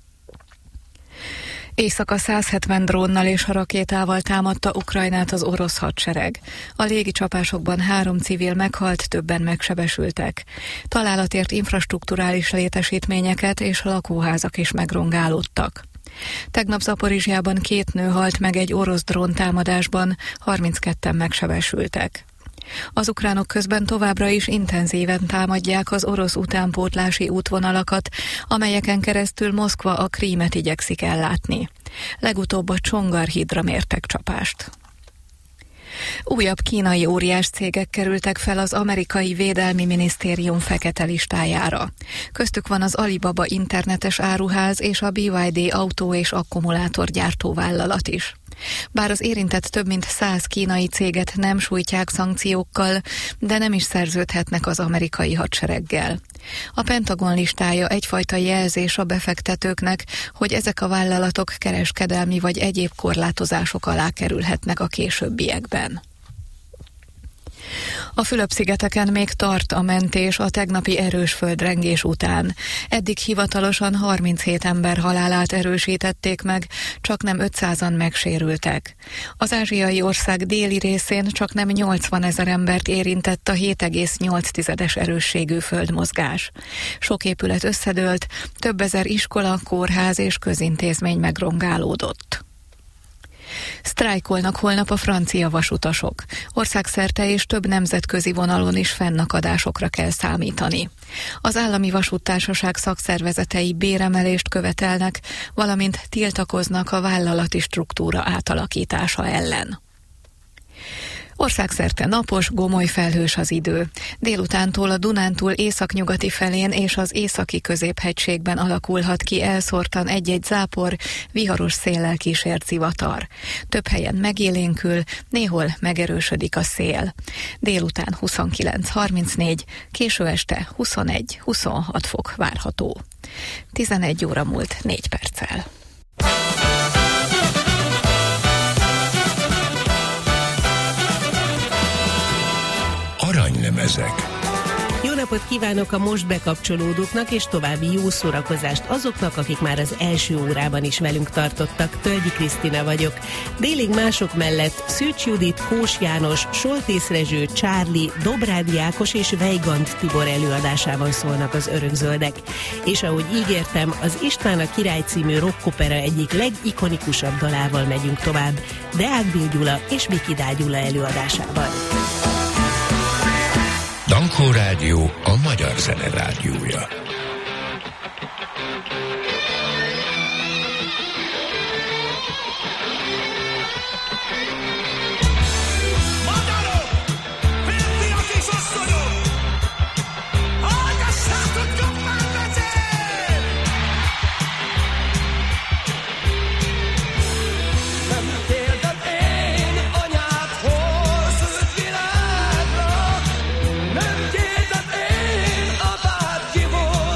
Q: Éjszaka 170 drónnal és rakétával támadta Ukrajnát az orosz hadsereg. A légicsapásokban 3 civil meghalt, többen megsebesültek. Találatért infrastrukturális létesítményeket és lakóházak is megrongálódtak. Tegnap Zaporizsjában 2 nő halt meg egy orosz dróntámadásban, 32-en megsebesültek. Az ukránok közben továbbra is intenzíven támadják az orosz utánpótlási útvonalakat, amelyeken keresztül Moszkva a Krímet igyekszik ellátni. Legutóbb a Csongar hídra mértek csapást. Újabb kínai óriás cégek kerültek fel az amerikai Védelmi Minisztérium fekete listájára. Köztük van az Alibaba internetes áruház és a BYD autó- és akkumulátorgyártó vállalat is. Bár az érintett több mint 100 kínai céget nem sújtják szankciókkal, de nem is szerződhetnek az amerikai hadsereggel. A Pentagon listája egyfajta jelzés a befektetőknek, hogy ezek a vállalatok kereskedelmi vagy egyéb korlátozások alá kerülhetnek a későbbiekben. A Fülöp-szigeteken még tart a mentés a tegnapi erős földrengés után. Eddig hivatalosan 37 ember halálát erősítették meg, csaknem 500-an megsérültek. Az ázsiai ország déli részén csaknem 80 000 embert érintett a 7,8 erősségű földmozgás. Sok épület összedőlt, több ezer iskola, kórház és közintézmény megrongálódott. Sztrájkolnak holnap a francia vasutasok. Országszerte és több nemzetközi vonalon is fennakadásokra kell számítani. Az állami vasúttársaság szakszervezetei béremelést követelnek, valamint tiltakoznak a vállalati struktúra átalakítása ellen. Országszerte napos, gomoly felhős az idő. Délutántól a Dunántúl északnyugati felén és az északi középhegységben alakulhat ki elszórtan egy-egy zápor, viharos széllel kísért zivatar. Több helyen megélénkül, néhol megerősödik a szél. Délután 29-34, késő este 21-26 fok várható. 11 óra múlt 4 perccel.
A: Aranylemezek.
B: Jó napot kívánok a most bekapcsolódóknak, és további jó szórakozást azoknak, akik már az első órában is velünk tartottak. Tölgyi Krisztina vagyok. Délig mások mellett Szűcs Judit, Kós János, Soltész Rezső, Csárli, Dobrádi Ákos és Weigand Tibor előadásában szólnak az Örökzöldek. És ahogy ígértem, az István a király című rockopera egyik legikonikusabb dalával megyünk tovább, Deák Bill Gyula és Vikidál Gyula előadásában.
A: Dankó Rádió, a magyar zene rádiója.
G: Nem kérdem én a bárki volt.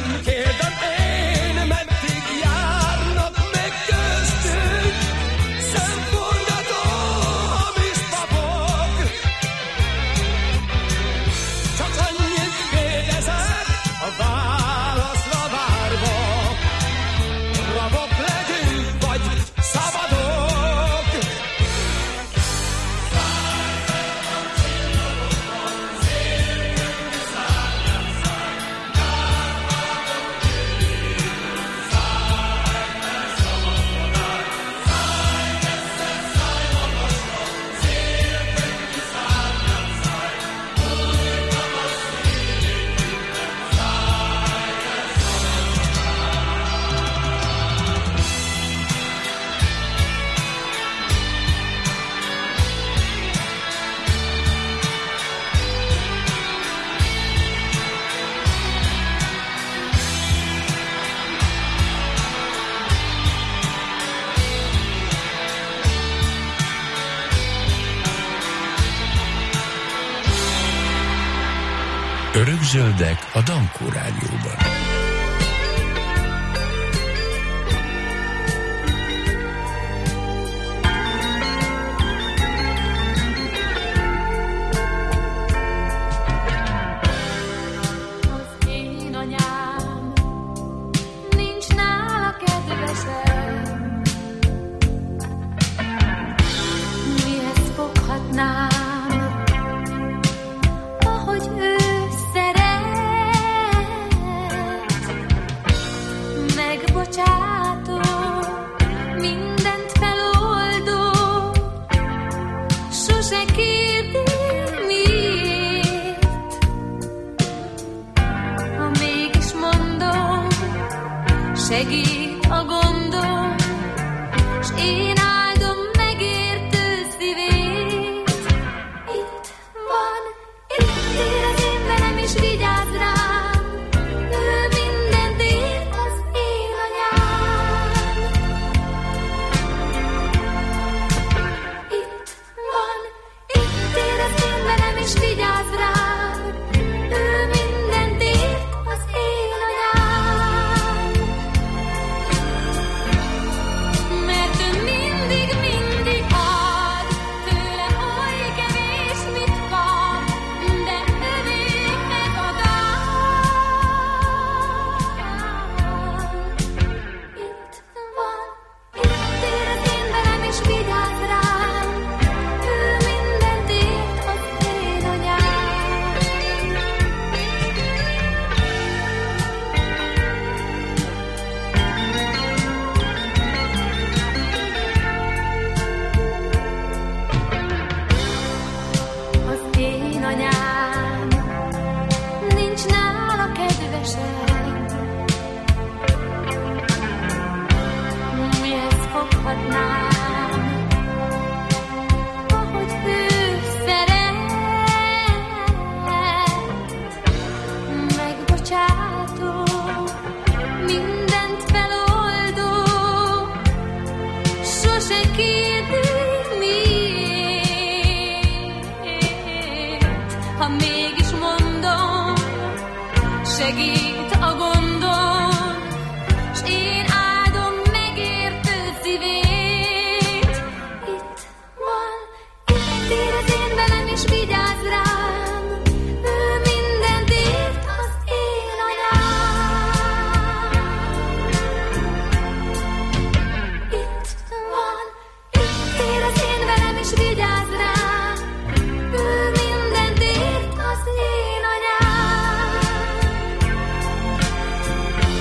A: Örökzöldek a Dankó Rádióban.
K: Segít a gondom, s én áldom megértő szívét. Itt van, itt él az én velem, és vigyáz rám. Ő mindent ért, az én anyám. Itt van, itt él az én velem, és vigyáz rám. Ő mindent ért, az én anyám. Mert ő mindig, mindig ad, tőlem oly kevés mit kap, de övéhez ad Itt van, itt ér az én velem, és vigyáz rám. Ő mindent ért, az én anyám. Az én anyám, nincs nála kedvesem. Mihez foghatnám, ahogy ő szeret, megbocsátó, mindent feloldó, sose kérdi miért. Ha mégis mondom, segít a gondom, s én áldom megértő szívét. Itt van, itt ér az én velem, és vigyáz rám. Ő mindent ért, az én anyám. Itt van, itt ér az én velem, és vigyáz rám. Ő mindent ért, az én anyám.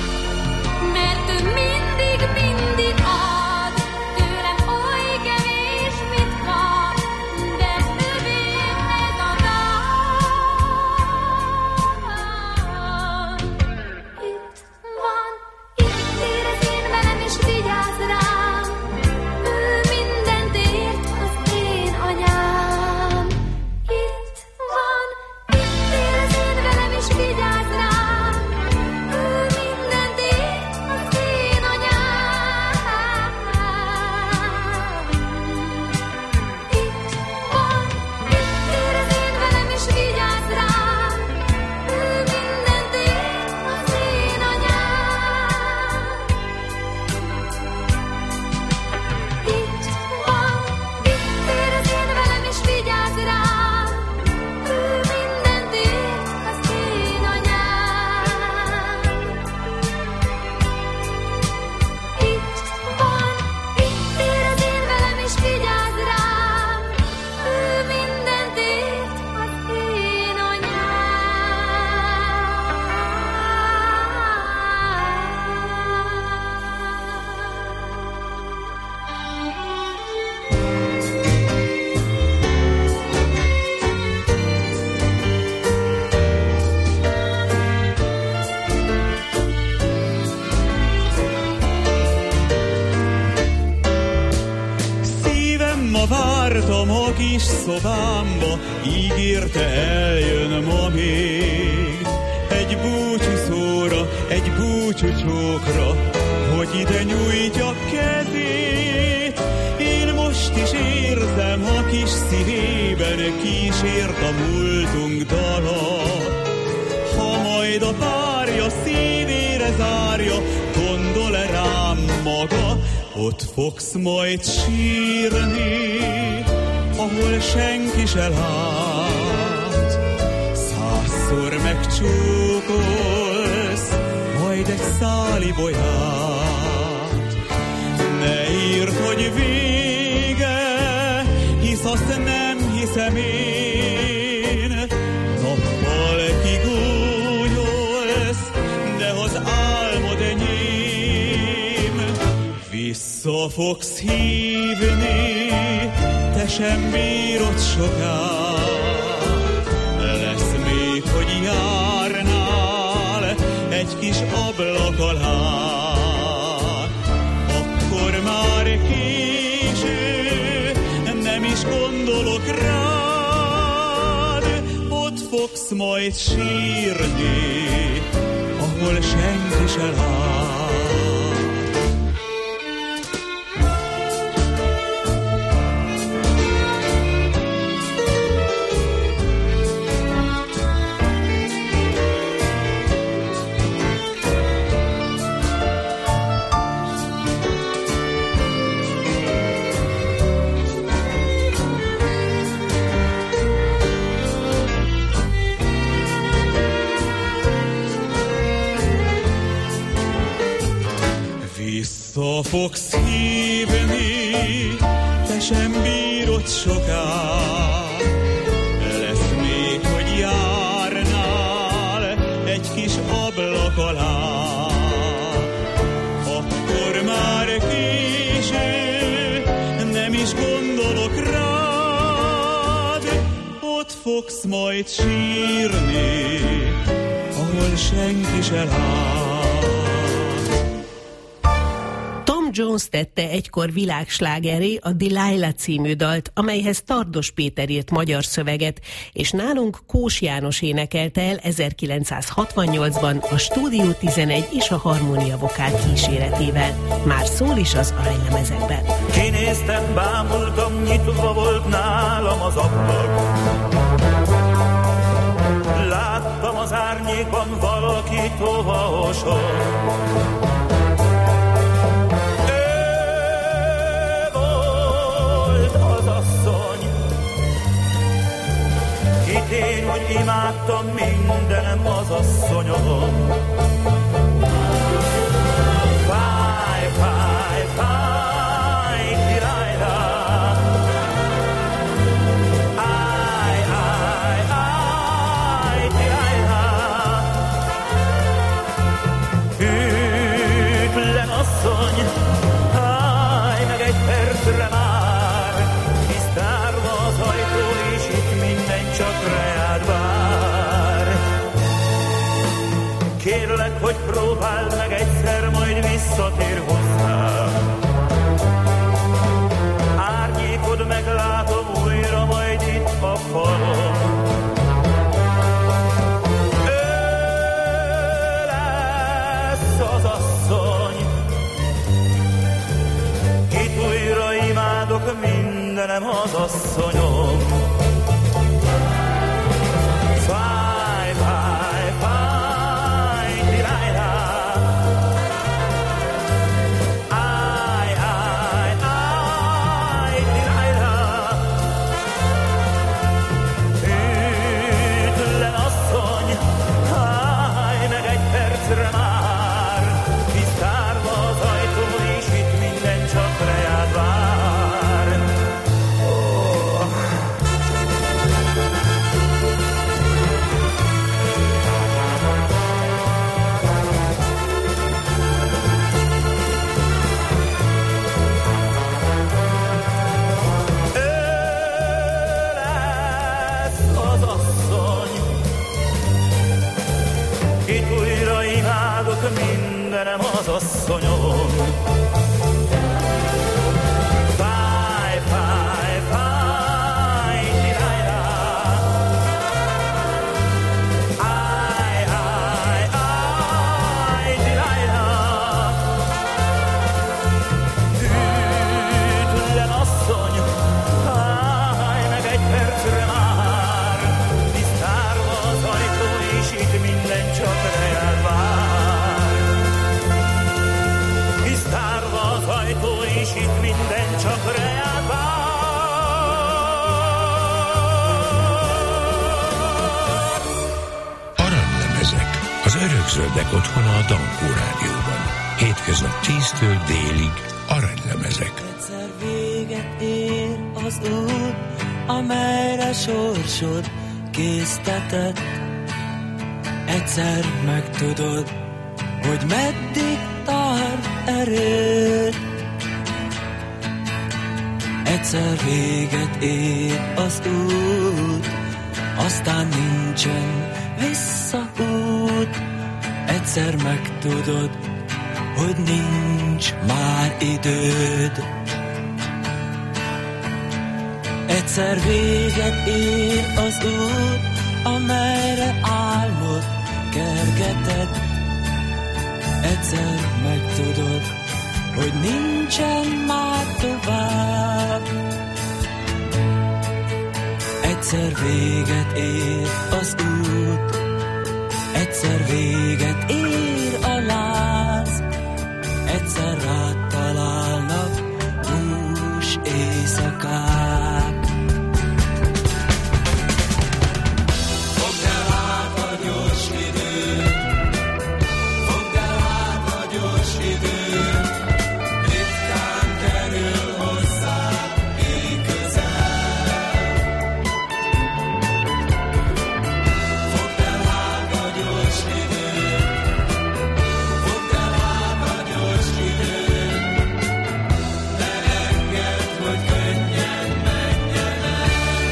H: szobámba, ígérte eljön ma még. Egy búcsúszóra, egy búcsúcsókra, hogy ide nyújtja kezét. Én most is érzem, a kis szívében kísért a múltunk dala. Ha majd a párja szívére zárja, gondol-e rám maga, ott fogsz majd sírni, ahol senki se lát. 100-szor megcsókolsz, majd egy szálibolyát. Ne írd, hogy vége, hisz azt nem hiszem én. Nappal kigúnyolsz, de az álmod enyém. Vissza fogsz hívni, te sem bírod sokat. Lesz még, hogy járnál egy kis ablak alá. Akkor már késő, nem is gondolok rád. Ott fogsz majd sírni, ahol senki se lát. Vissza fogsz hívni, te sem bírod soká. Lesz még, hogy járnál egy kis ablak alá. Akkor már késő, nem is gondolok rád. Ott fogsz majd sírni, ahol senki se lát.
B: Jones tette egykor világslágerré a Delilah című dalt, amelyhez Tardos Péter írt magyar szöveget, és nálunk Kós János énekelte el 1968-ban a Stúdió 11 és a Harmónia Vokál kíséretével. Már szól is az aranylemezekben.
F: Kinéztem, bámultam, nyitva volt nálam az ablak. Láttam az árnyékban valaki tovaosol. Én, hogy imádtam, mindenem az asszonyom. Fáj, fáj, fáj, királyra. Áj, áj, áj, királyra. Hűtlen asszony, állj meg egy percre már. Tisztárva az ajtó, és itt minden csak reád vár. Kérlek, hogy próbáld meg egyszer, majd visszatér hozzám. Árnyékod meglátom újra, majd itt a falon. Ő lesz az asszony, kit újra imádok, mindenem az asszonyom. Fáj, fáj, fáj, királyra. Áj, áj, áj, királyra. Hűtlen asszony, állj meg egy percre már. Tisztárva az ajtó, és itt minden csak reád vár. Oh. Mindenem az asszonyom. Fáj, fáj, fáj, csak reád vár.
A: Aranylemezek, az örökzöldek otthona a Dankó Rádióban. Hétköznap 10-től délig aranylemezek.
R: Egyszer véget ér az út, amelyre sorsod késztetett. Egyszer megtudod, hogy meddig tart erőd. Egyszer véget ér az út, aztán nincsen visszaút. Egyszer megtudod, hogy nincs már időd. Egyszer véget ér az út, amelyre álmod kergetett. Egyszer megtudod, hogy nincsen már tovább. Egyszer véget ér az út, egyszer véget ér a láz. Egyszer rád találnak hús éjszakák. Fogd el át a gyors időt, fogd el át a gyors időt, ritkán kerül hozzád így közel. Fogd el át a gyors időt, fogd el át a gyors időt, ne engedd, hogy könnyen menjen el.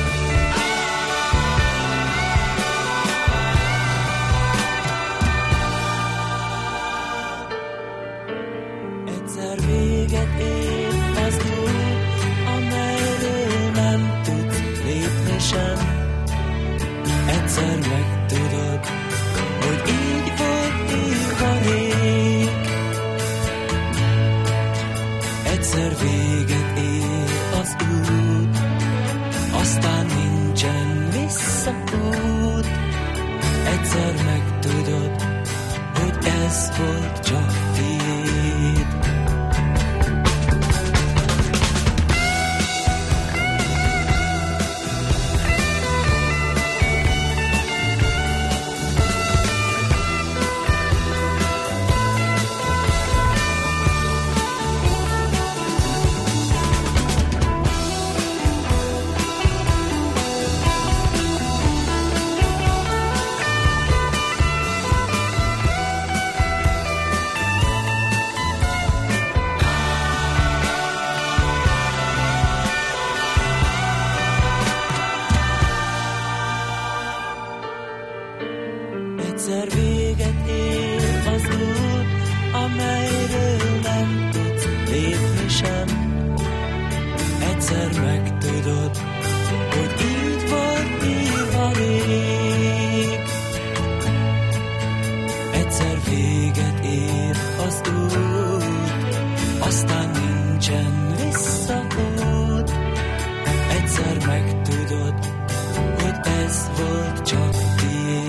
R: Egyszer véget ér az út, amelyről nem tudsz lépni sem. Egyszer megtudod, hogy így volt írva rég. Egyszer véget ér az út, aztán nincsen visszaút. Egyszer megtudod, hogy ez volt csak tiéd. Egyszer véget ér az út, amelyről nem tudsz lépni sem. Egyszer megtudod, hogy így volt írva rég. Egyszer véget ér az út, aztán nincsen visszaút. Egyszer megtudod, hogy ez volt csak tiéd.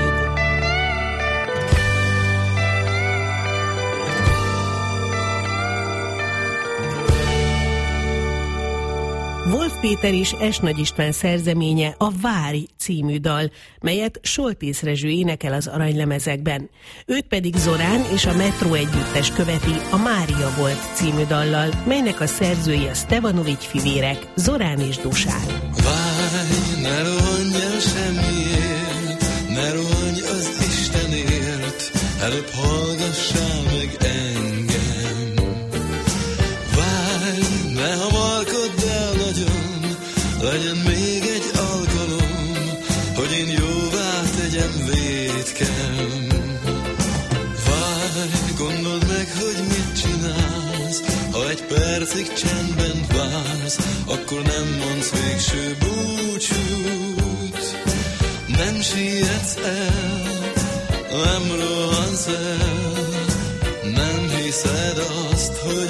B: Wolf Péter és S. Nagy István szerzeménye a Várj című dal, melyet Soltész Rezső énekel az aranylemezekben. Őt pedig Zorán és a Metró együttes követi a Mária volt című dallal, melynek a szerzői a Stevanovics fivérek, Zorán és Dusán.
S: Várj, ne rohanj el semmiért, ne rohanj az Istenért, előbb hallgassál meg engem. Várj, ne hamarkodd el nagyon, legyen még egy alkalom, hogy én jóvá tegyem vétkem. Várj, gondold meg, hogy mit csinálsz, ha egy percig csendben vársz, akkor nem mondsz végső búcsút. Nem sietsz el, nem rohansz el, nem hiszed azt, hogy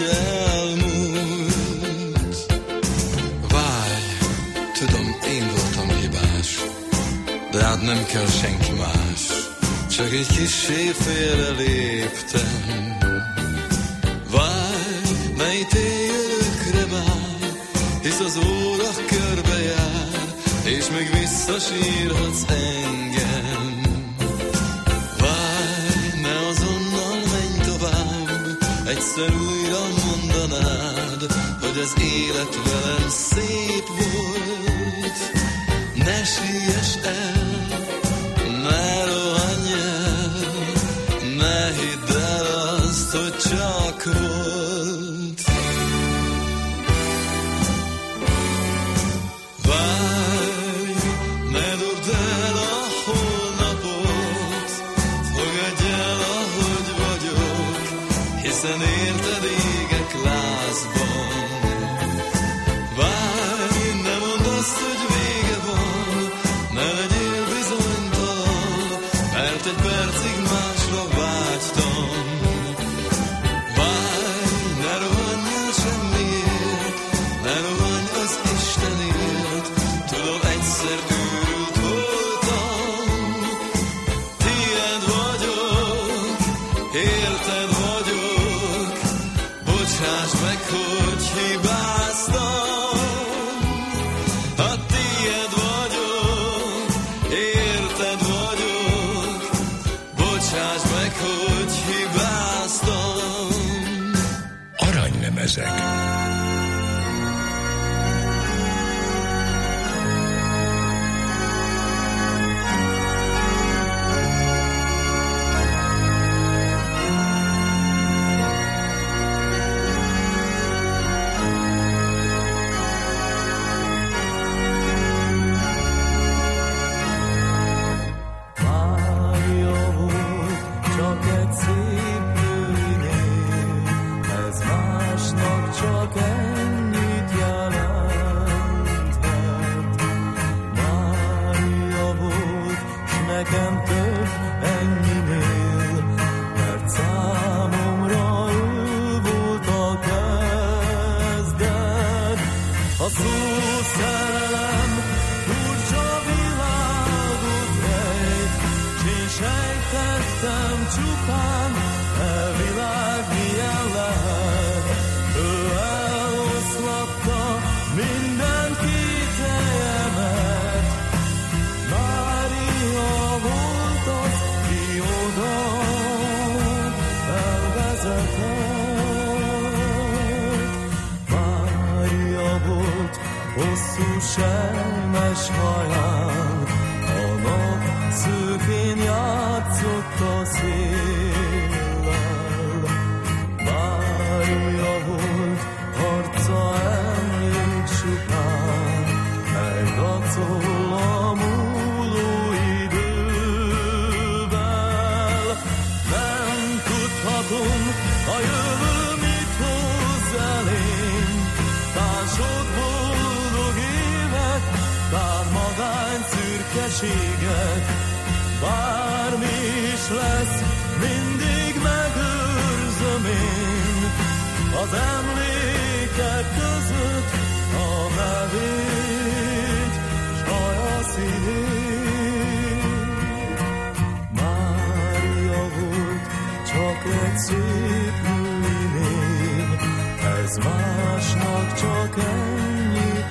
S: elmúlt. Várj, tudom, én voltam hibás, de hát nem kell senki más, csak egy kissé félre léptem. Várj, ne ítélj örökre már, visszasírhatsz engem. Várj, ne azonnal menj tovább, egyszer újra mondanád, hogy az élet velem szép volt. Ne siess el, ne rohanj el, ne hidd el azt, hogy csak volt. Várj, ne dobd el a holnapot, fogadj el, ahogy vagyok, hiszen érted égek lázban. Várj, ne mondd azt, hogy vége van, ne legyél bizonytalan, mert egy percig másra vágytam. Várj, ne rohanj el semmiért, ne rohanj az Istenért, tudom, egyszer őrült voltam. Tied vagyok, érted vagyok, bocsáss meg, hogy hibáztam. Ha tied vagyok, érted vagyok, bocsáss meg, hogy hibáztam.
A: Aranylemezek.
R: Mária volt csak egy szép nőnél, ez másnak csak ennyit jelenthet. Mária volt, s nekem több ennyinél, mert számomra ő volt a kezdet. A szó szerelem furcsa világot rejt, s én sejtettem csupán, e világ milyen lehet. Ő eloszlatta minden kételjemet. Mária volt az, ki oda elvezetett. Mária volt hosszú selmes haján, a nap szőkén játszott a széllel. Mária volt harca emlék csupán, egy dacol a múló idővel. Nem tudhatom, a jövő mit hoz elém, tán sok boldog évet, tán magány szürkeséget. Bármi is lesz, mindig megőrzöm én az emlékek között a nevét, s haja színét. Mária volt csak egy szép nőnél, ez másnak csak ennyit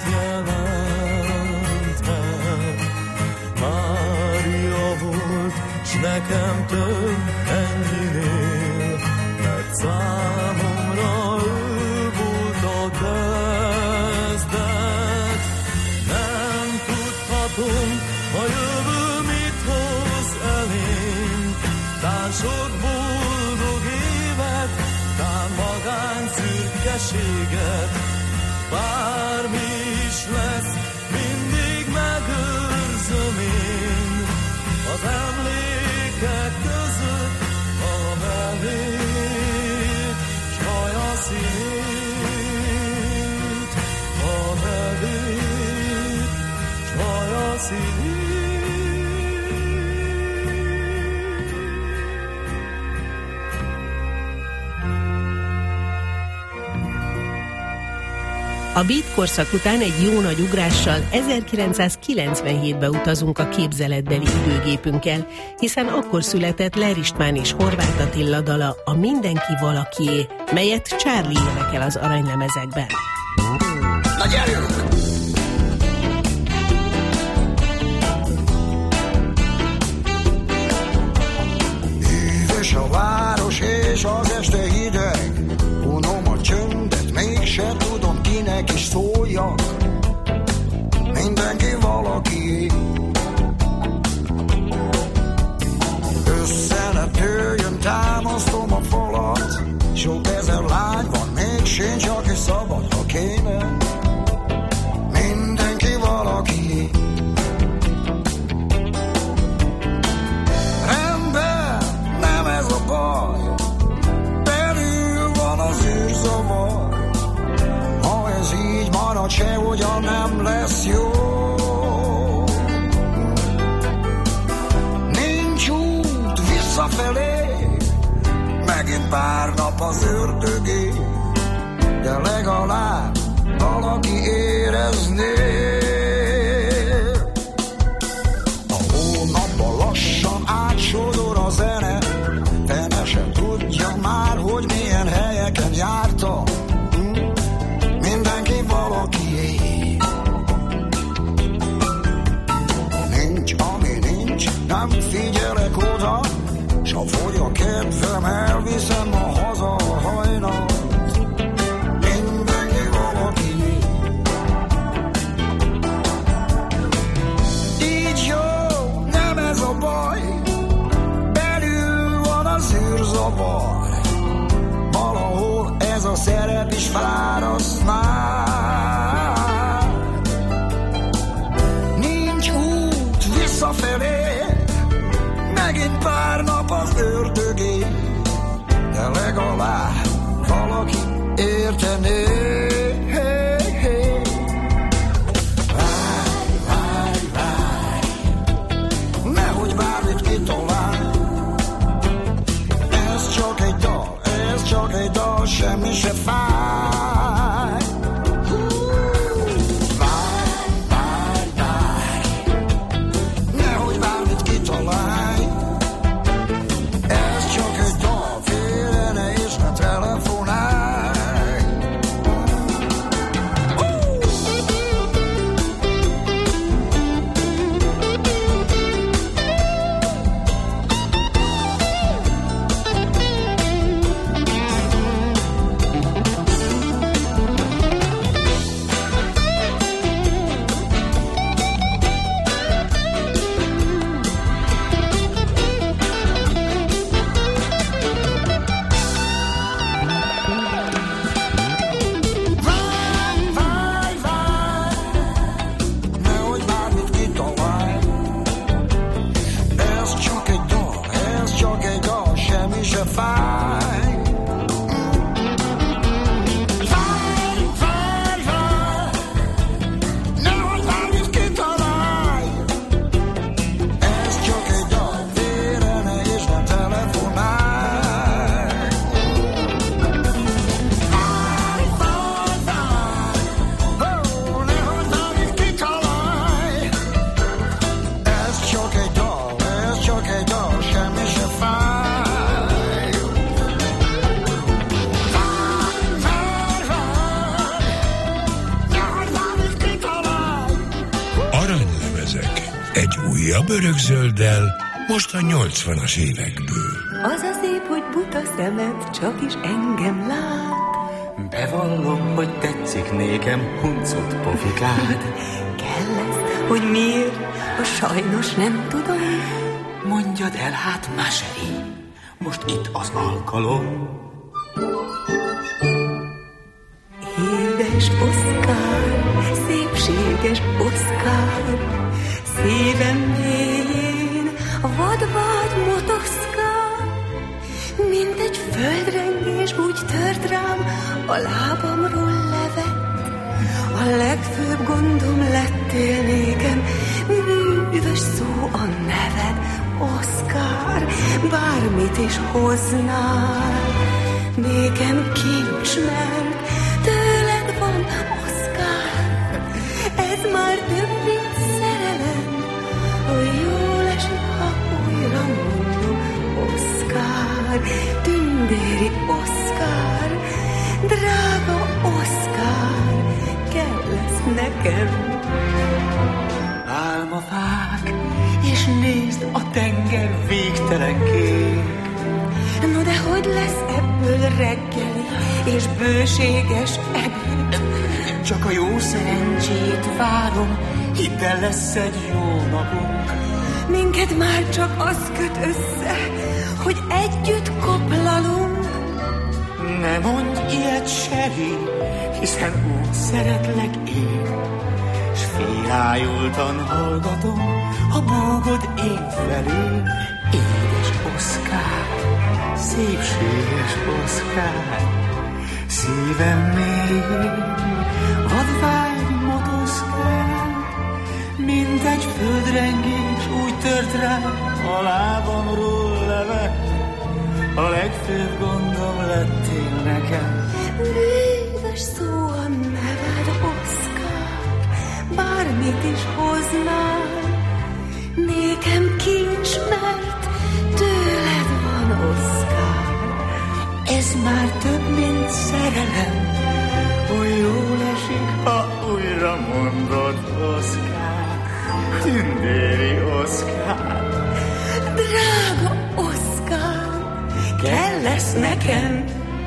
R: jelenthet. Mária volt, s nekem több ennyinél, mert számomra ő volt a kezdet. Nem tudhatom, a jövő mit hoz elém, tán sok boldog évet, tán magány szürkeséget. Bármi is lesz, mindig megőrzöm én az emlékek között a nevét, s haja színét, a nevét, s haja színét.
B: A beat korszak után egy jó nagy ugrással 1997-be utazunk a képzeletbeli időgépünkkel, hiszen akkor született Ler István és Horváth Attila dala, a Mindenki valakié, melyet Charlie énekel az aranylemezekben.
C: Na gyerünk!
T: szabad, ha kéne, mindenki valaki. Rendben, nem ez a baj, belül van az űrzavar. Ha ez így marad, sehogyan nem lesz jó. Nincs út visszafelé, megint pár nap az ördögé, de legalább valaki érezné. A hónapban lassan átsodor a zene, fene sem tudja már, hogy milyen helyeken járta. Mindenki valakié. Nincs, ami nincs, nem figyelek oda, s ha fogy a kedvem, elviszem a haza a hajnalt. Mindenki valakié. Így jó, nem ez a baj, belül van az űrzavar. Valahol ez a szerep is fáraszt már. Nincs út visszafelé, megint pár nap az ördögé, de legalább valaki értené. Várj, várj, várj, nehogy bármit kitalálj. Ez csak egy dal, ez csak egy dal, semmi se fáj. Várj, várj, várj, nehogy bármit kitalálj. Ez csak egy dal, félre és ne telefonálj.
A: Újabb örökzölddel, most a 80-as évekből.
U: Az a szép, hogy buta szemed csak is engem lát.
V: Bevallom, hogy tetszik nékem huncut pofikád.
U: Kell ez, hogy miért, ha sajnos nem tudom.
V: Mondjad el, hát mesélj, most itt az alkalom.
U: Édes Oszkár, szépséges Oszkár, szívem mélyén vadvágy motoszkál, mint egy földrengés úgy tört rám, a lábamról levett. A legfőbb gondom lettél nékem, bűvös szó a neved, Oszkár, bármit is hoznál. Nékem kincs, mert tőled van, Oszkár, ez már több, mint szerelem. Jól esik, ha újra mondom, Oszkár, tündéri Oszkár, drága Oszkár, kell lesz nekem.
V: Álmafák, és nézd a tenger végtelen kék.
U: No de hogy lesz ebből reggeli és bőséges ebéd?
V: Csak a jó szerencsét várom, hidd el, lesz egy jó napunk.
U: Minket már csak az köt össze, hogy együtt koplalunk.
V: Ne mondj ilyet, Sherry, hiszen úgy szeretlek én, s félájultan hallgatom, ha búgod én felé. Édes Oszkár, szépséges Oszkár, szívem mélyén hadd vágy motoszkál, mint egy földrengés úgy tört rám a lábamról levet, a legfőbb gondom lettél nekem.
U: Bűvös szó a neved, Oszkár, bármit is hoznál, nékem kincs, mert tőled van, Oszkár. Ez már több, mint szerelem,
V: Oly jól esik, ha újra mondod, Oszkár, tündéri Oszkár.
U: drága Oszkár, kell lesz nekem.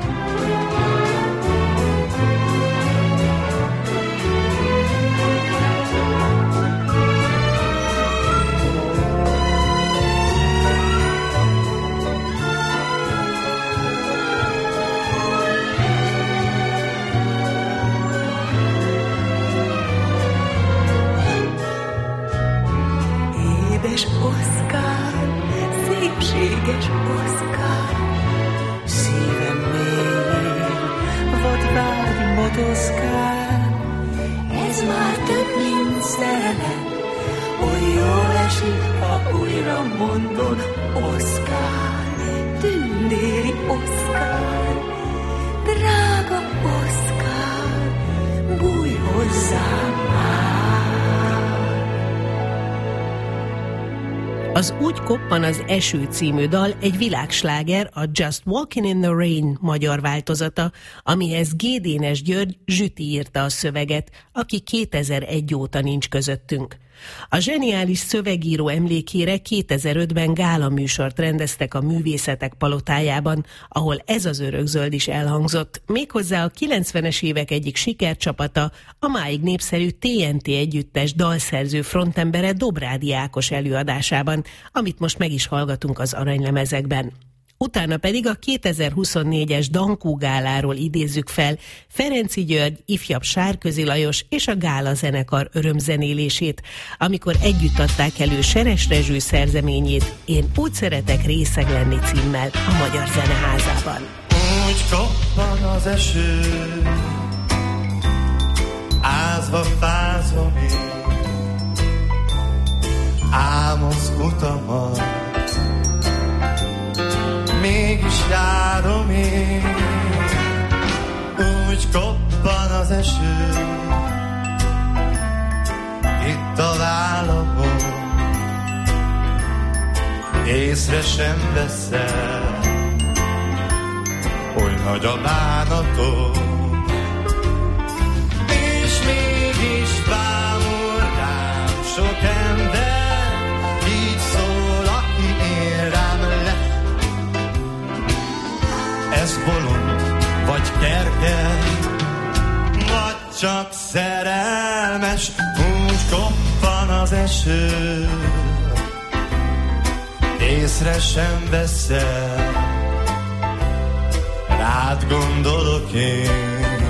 U: Édes Oszkár, szépséges Oszkár,
V: Szívem mélyén vad vágy motoszkál,
U: ez már több, mint szerelem,
V: oly jól esik, ha újra mondod, Oszkár.
U: tündéri Oszkár, drága Oszkár, bújj hozzám már.
B: Az Úgy koppan az eső című dal egy világsláger, a Just Walking in the Rain magyar változata, amihez Gédénes György Zsüti írta a szöveget, aki 2001 óta nincs közöttünk. A zseniális szövegíró emlékére 2005-ben gálaműsort rendeztek a Művészetek Palotájában, ahol ez az örökzöld is elhangzott, méghozzá a 90-es évek egyik sikercsapata, a máig népszerű TNT együttes dalszerző frontembere Dobrádi Ákos előadásában, amit most meg is hallgatunk az aranylemezekben. Utána pedig a 2024-es Dankó gáláról idézzük fel Ferenczy György, ifjabb Sárközi Lajos és a gála zenekar örömzenélését, amikor együtt adták elő Seres Rezső szerzeményét, Én úgy szeretek részeg lenni címmel a Magyar Zeneházában.
R: Úgy koppan az eső, ázva fázom én, álmodsz utamat, mégis járom én. Úgy koppan az eső, itt a vállamon, észre sem veszel, oly nagy a bánatom, és mégis bámul rám sok ember, így szól, aki én rám lesz. Ez bolond, vagy kerke, vagy csak szerelmes, úgy koppan az eső, észre sem veszel, rád gondolok én,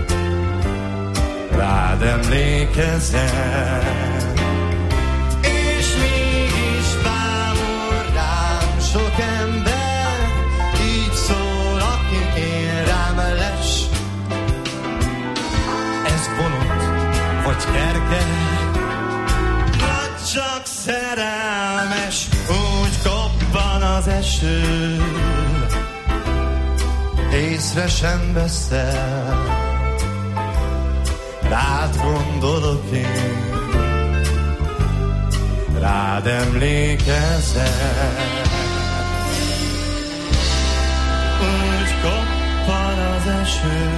R: rád emlékezem, és mégis bámul rám sok ember, így szól, aki én rám les. Ez bolond, vagy kerke, vagy csak szerelmes, úgy koppan az eső, észre sem veszel, rád gondolok én, rád emlékezem. Úgy koppan az eső.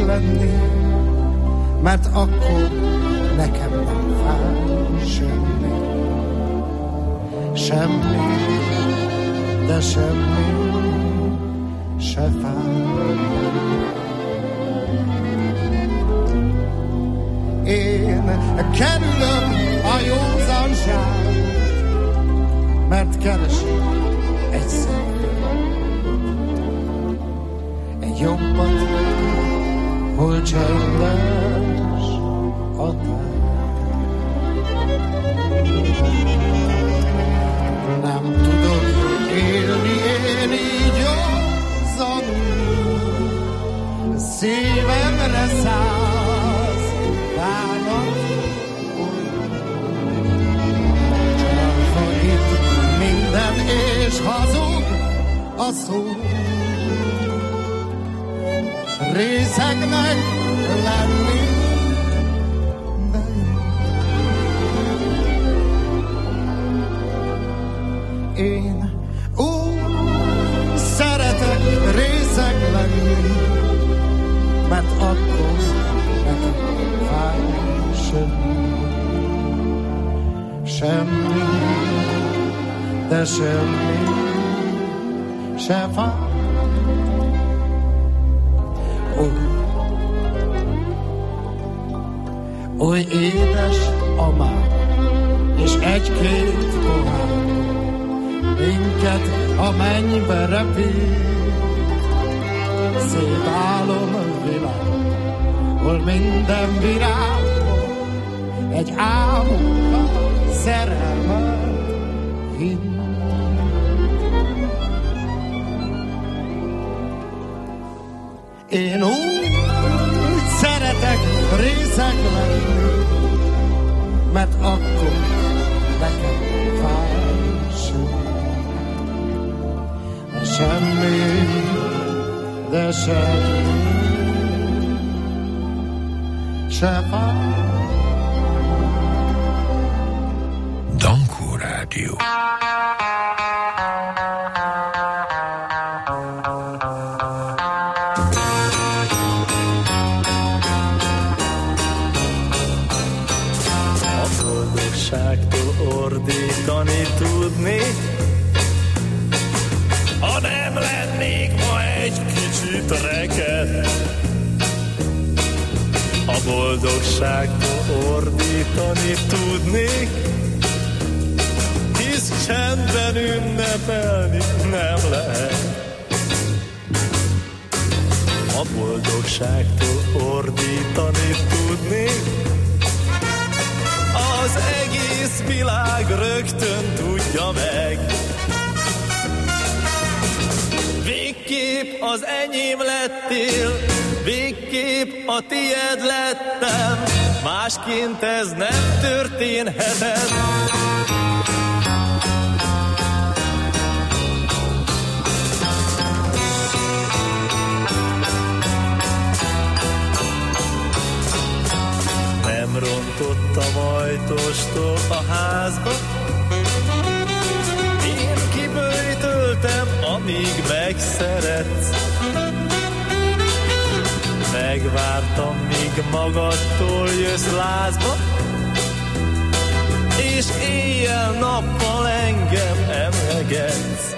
T: lenni, mert akkor nekem nem fáj semmi. Semmi, de semmi se fáj. Én kerülöm a józanságot, mert keresek egy szép, egy jobbat, hol csendes a táj. Nem tudok élni én így józanul, szívemre száz bánat. Csalva itt minden és hazug a szó, részegnek lenni, de én úgy szeretek részeg lenni, mert akkor nekem fáj semmi, semmi, de semmi se fáj. Oly édes a már, és egy-két pohár, minket a mennybe repít. Szép álom világ, hol minden virágban egy álomban szerelmet hinn. Én úgy szeretek részeg lenni, mert akkor nekem fáj semmi, de semmi se fáj.
A: Dankó Rádió.
F: Ordítani tudnék, ha nem lennék ma egy kicsit reked. A boldogságtól ordítani tudnék, hisz csendben ünnepelni nem lehet. A boldogságtól ordítani tudnék, az egész világ rögtön tudja meg. Végképp az enyém lettél, végképp a tied lettem, másként ez nem történhetett. Nem rontottam ajtóstól a házba, én kiböjtöltem, amíg megszeretsz. Megvártam, míg magadtól jössz lázba, és éjjel-nappal engem emlegetsz.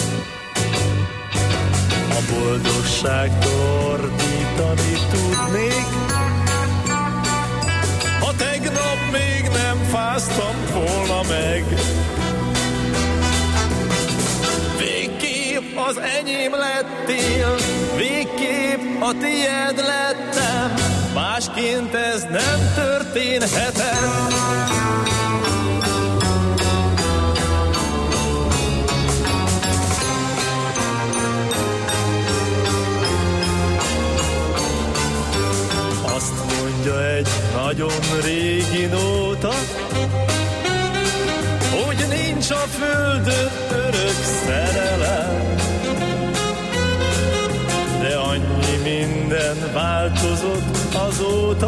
F: A boldogságtól ordítani tudnék, ha tegnap még nem fáztam volna meg. Végképp az enyém lettél, végképp a tied lettem, másként ez nem történhetett. Azt mondja egy nagyon régi nóta, hogy nincs a földön örök szerelem, de annyi minden változott azóta,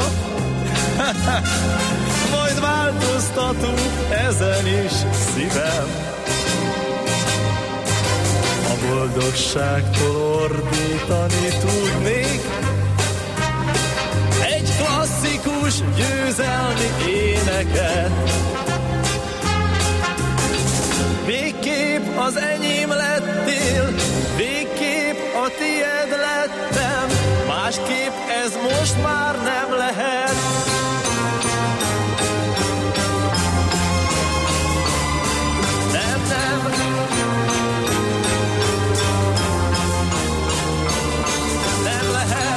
F: majd változtatunk ezen is, szívem. A boldogságtól ordítani tudnék, Jézus győzelmi éneket. Végképp az enyém lettél, végképp a tied lettem, másképp ez most már nem lehet. Nem, nem. Nem lehet.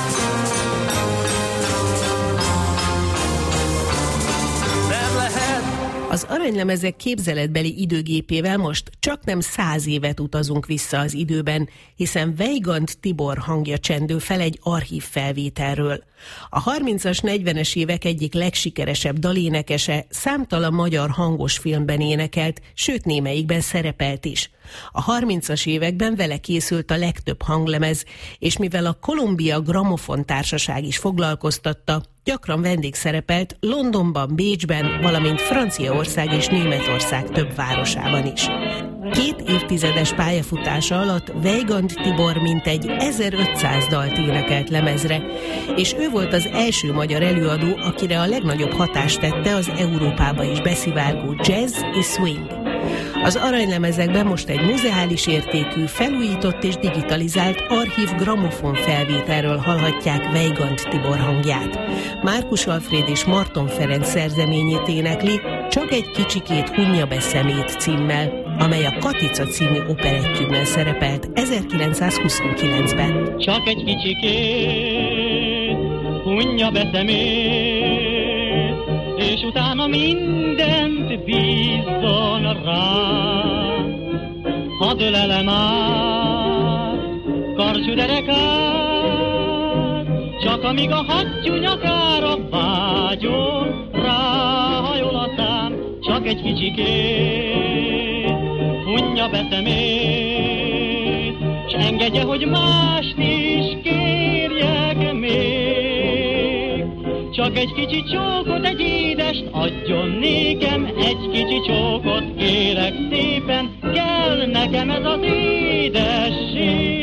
F: Nem lehet.
B: Az aranylemezek képzeletbeli időgépével most csaknem 100 évet utazunk vissza az időben, hiszen Weygand Tibor hangja csendül fel egy archív felvételről. A 30-as, 40-es évek egyik legsikeresebb dalénekese számtalan magyar hangos filmben énekelt, sőt némelyikben szerepelt is. A 30-as években vele készült a legtöbb hanglemez, és mivel a Columbia Gramofon Társaság is foglalkoztatta, gyakran vendégszerepelt Londonban, Bécsben, valamint Franciaország és Németország több városában is. 2 évtizedes pályafutása alatt Weygand Tibor mintegy 1500 dalt énekelt lemezre, és ő volt az első magyar előadó, akire a legnagyobb hatást tette az Európába is beszivárgó jazz és swing. Az aranylemezekben most egy muzeális értékű, felújított és digitalizált archív gramofon felvételről hallhatják Weygand Tibor hangját. Márkus Alfréd és Marton Ferenc szerzeményét énekli, Csak egy kicsikét hunja be szemét címmel, amely a Katica című operettjükben szerepelt 1929-ben.
D: Csak egy kicsikét hunja be szemét, és utána mindent bízzon rá. Hadd ölelem át karcsú derekát, csak amíg a hattyú nyakára vágyom rá. Hajol a szám, csak egy kicsikét hunja be szemét, s engedje, hogy mást is kérjek még. Csak egy kicsi csókot, egy édest adjon nékem, egy kicsi csókot kérek szépen, kell nekem ez az édesség.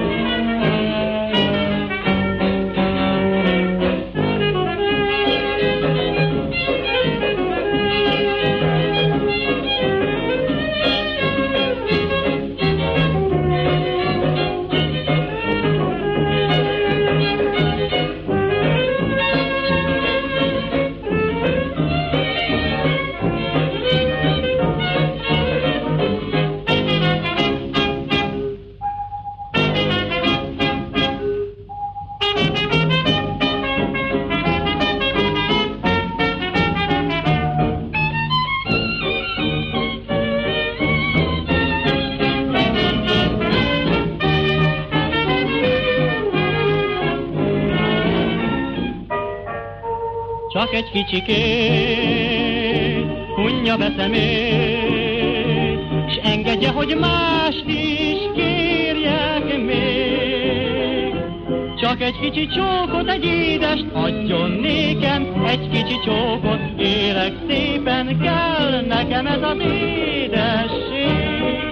D: Csak egy kicsikét hunja be szemét, s engedje, hogy mást is kérjek még. Csak egy kicsi csókot, egy édest adjon nékem, egy kicsi csókot kérek szépen, kell nekem ez az édesség.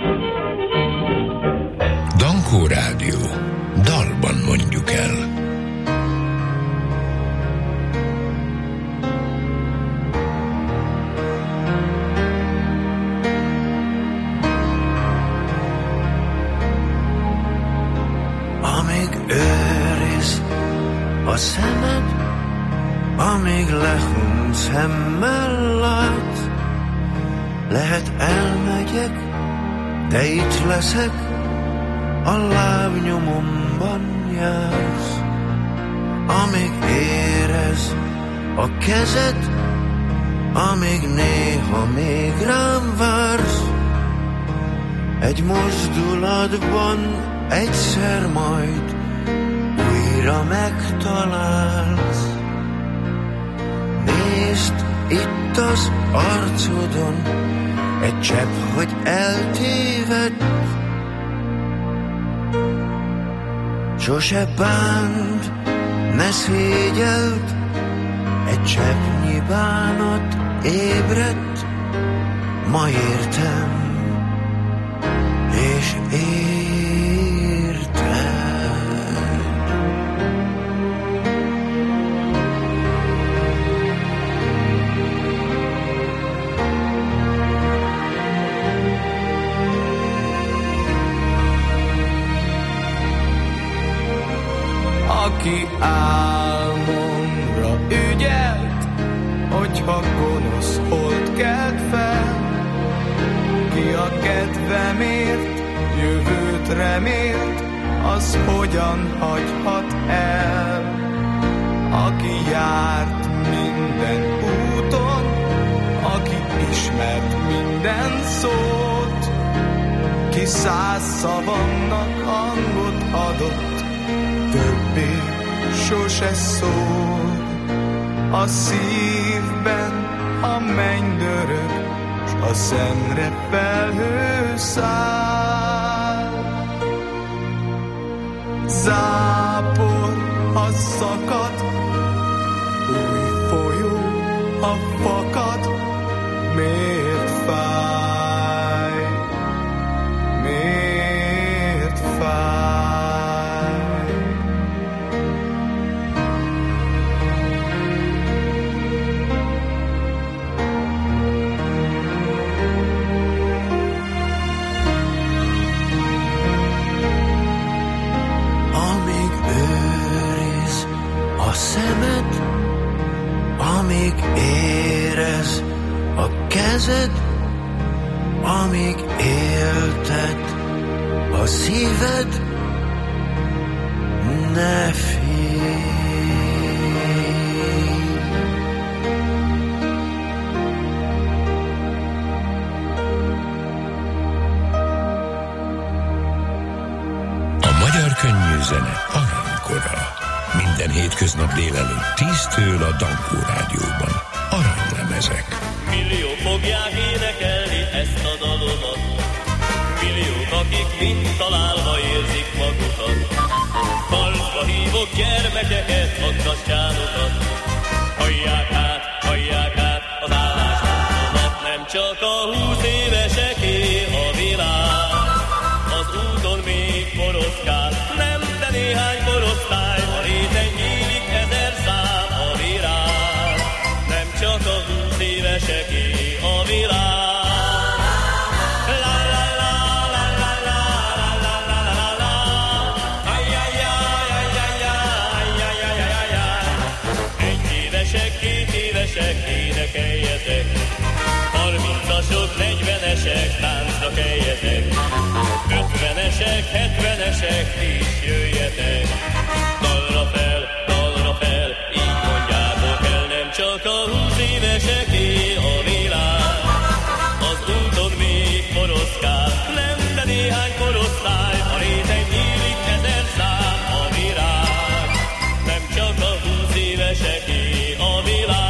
A: Dankó Rádió. Dalban mondjuk el.
I: A szemed, amíg lehuny szemmel lát, lehet elmegyek, de itt leszek, a lábnyomomban jársz. Amíg érez a kezed, amíg néha még rám vársz, egy mozdulatban egyszer majd újra megtalálsz. Nézd itt az arcodon, egy csepp, hogy eltévedt. Sose bánt, ne szégyeld, egy cseppnyi bánat ébredt. Ma értem, és
J: a gonosz hold kelt fel. Ki a kedvemért jövőt remélt, az hogyan hagyhat el? Aki járt minden úton, aki ismert minden szót, ki 100 szavamnak hangot adott, többé sose szól. A szívben a mennydörög, s a szemre felhő száll. Zápor, ha szakad, új folyó, ha fakad, miért fáj, miért fáj?
I: Amíg őriz a szemed, amíg érez a kezed, amíg éltet a szíved, ne félj.
A: A magyar könnyű zene aranykora. Minden hétköznap délelőtt 10-től a Dankó Rádióban. Aranylemezek.
F: Milliók fogják énekelni ezt a dalomat. Milliók, akik mind találva érzik magukat. Harcba hívok gyermekeket, aggassánokat. Hallják át az álláspontomat. Nem csak a 20 éveseké a világ. Az úton még koroszkál, nem de néhány korosztály. A réten nyílik 1000 szám a virág. Nem csak a 20 éveseké a világ. Énekeljetek, 30-asok, 40-esek, táncra keljetek, 50-esek, 70-esek, is jöjjetek. Dalra fel, így mondjátok el, nem csak a 20 éveseké a világ. Az úton még koroszkál, nem de néhány korosztály, a réten nyílik 1000 szám a virág. Nem csak a 20 éveseké a világ.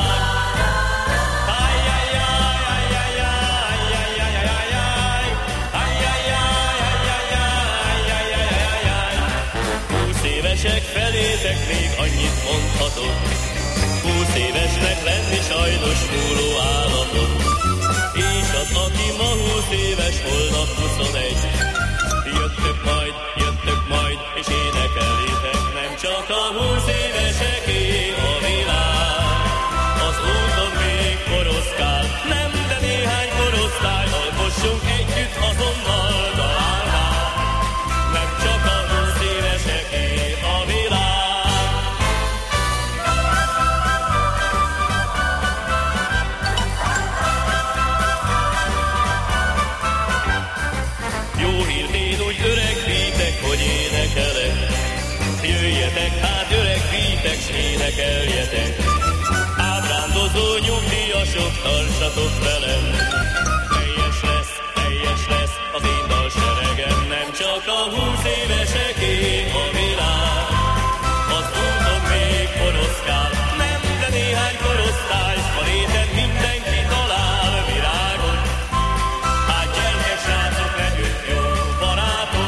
F: Felétek még annyit mondhatok, 20 évesnek lenni sajnos múló állatot. És az, aki ma 20 éves, holnap 21. Jöttök majd, és énekeljétek, nem csak a 20 éveseké a világ. Az úton még koroszkál, nem de néhány korosztály, alkossunk együtt azonnal találnál. Nem csak a 20 éveseké a világ. Jó hírt én úgy öregvítek, hogy énekelek. Jöjjetek hát öregvítek, s énekeljetek. Ábrándozó nyugdíjasok, tartsatok velem. Teljes lesz az én dalseregem, nem csak a 20 éveseké a világ. Az úton még koroszkál, nem de néhány korosztály, a réten mindenki talál virágot. Hát gyermek srácok, legyünk jó barátok.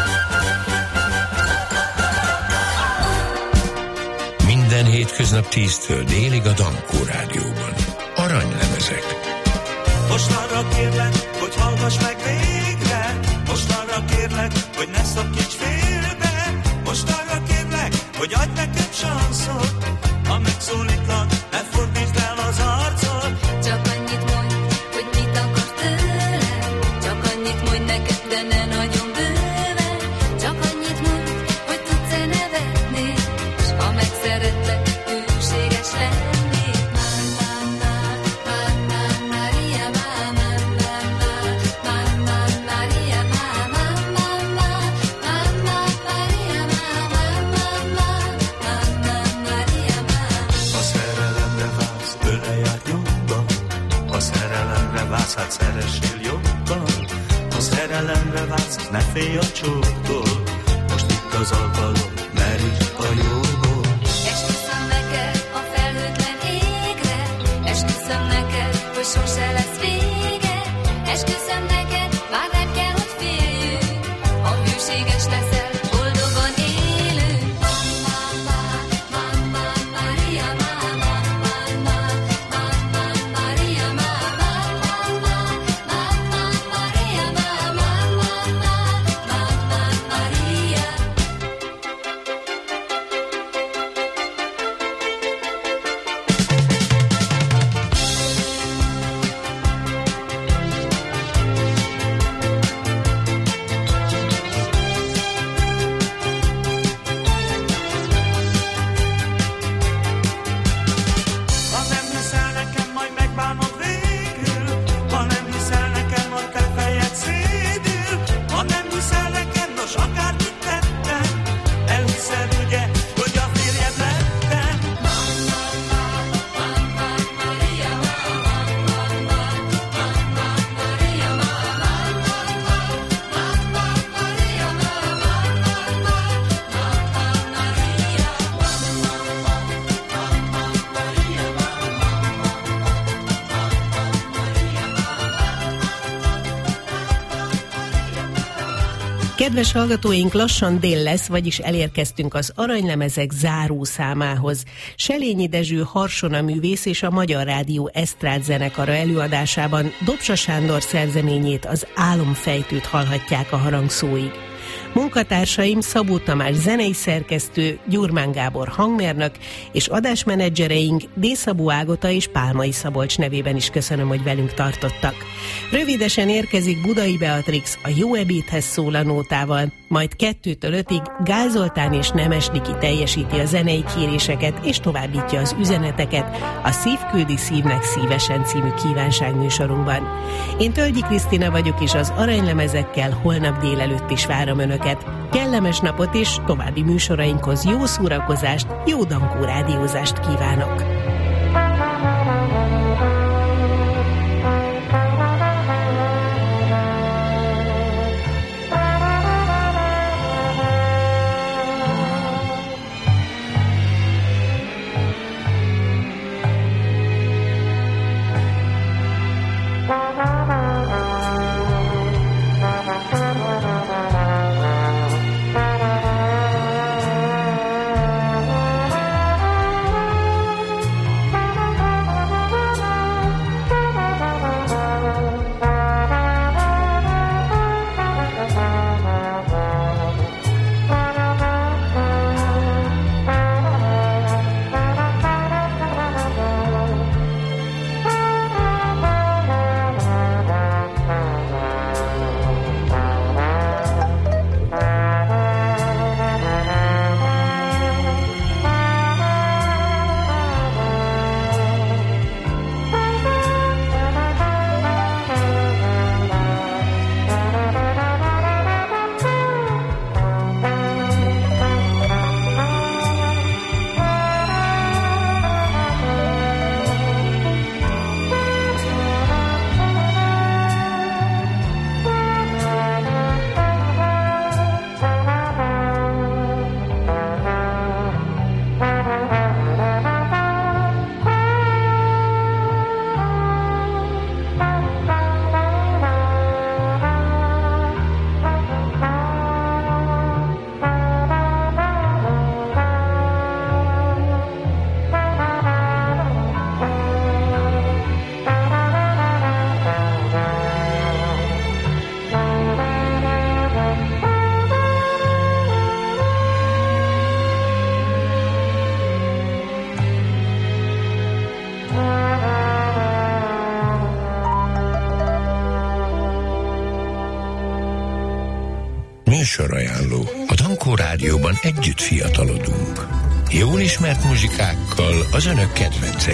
A: Minden hétköznap 10-től délig a Dankó Rádióban. Aranylemezek.
L: Most arra kérlek, hogy hallgass meg végre. Most arra kérlek, hogy ne szakíts félbe. Most arra kérlek, hogy adj nekem sanszot. Ha megszólítlak, ne fordítsd el az arcod.
K: Csak annyit mondj, hogy mit akarsz tőlem. Csak annyit mondj neked, de ne nagyon bőven. Csak annyit mondj, hogy tudsz-e nevetni. S ha megszeretlek, hűséges lennék.
L: hát szeressél jobban. Ha szerelemre vágysz, ne félj a csóktól, most itt az alkalom, merülj a jóból.
K: Esküszöm neked a felhőtlen égre, esküszöm neked, hogy sose lesz vége. Esküszöm neked, már nem kell, hogy féljünk, ha hűséges leszel, boldogan élünk. Maria, Maria, Maria.
L: Ha nem hiszel nekem, majd megbánod végül. Ha nem hiszel nekem, a te fejed szédül. Ha nem hiszel nekem, nos akármit tettem, elhiszed ugye, hogy a férjed lettem.
B: Kedves hallgatóink, lassan dél lesz, vagyis elérkeztünk az Aranylemezek zárószámához. Selényi Dezső Harsona művész és a Magyar Rádió esztrád zenekara előadásában Dobsa Sándor szerzeményét, az Álomfejtőt hallhatják a harangszóig. Munkatársaim Szabó Tamás zenei szerkesztő, Gyurmán Gábor hangmérnök, és adásmenedzsereink D. Szabó Ágota és Pálmai Szabolcs nevében is köszönöm, hogy velünk tartottak. Rövidesen érkezik Budai Beatrix a Jó ebédhez szól a nótával, majd 2-től 5-ig Gál Zoltán és Nemes Niki teljesíti a zenei kéréseket és továbbítja az üzeneteket a Szív küldi szívnek szívesen című kívánságműsorunkban. Én Tölgyi Krisztina vagyok, és az Aranylemezekkel holnap délelőtt is várom Önöket. Kellemes napot és további műsorainkhoz jó szórakozást, jó Dankó rádiózást kívánok!
A: Műsorajánló. A Dankó Rádióban együtt fiatalodunk. Jól ismert muzsikákkal az önök kedvencei.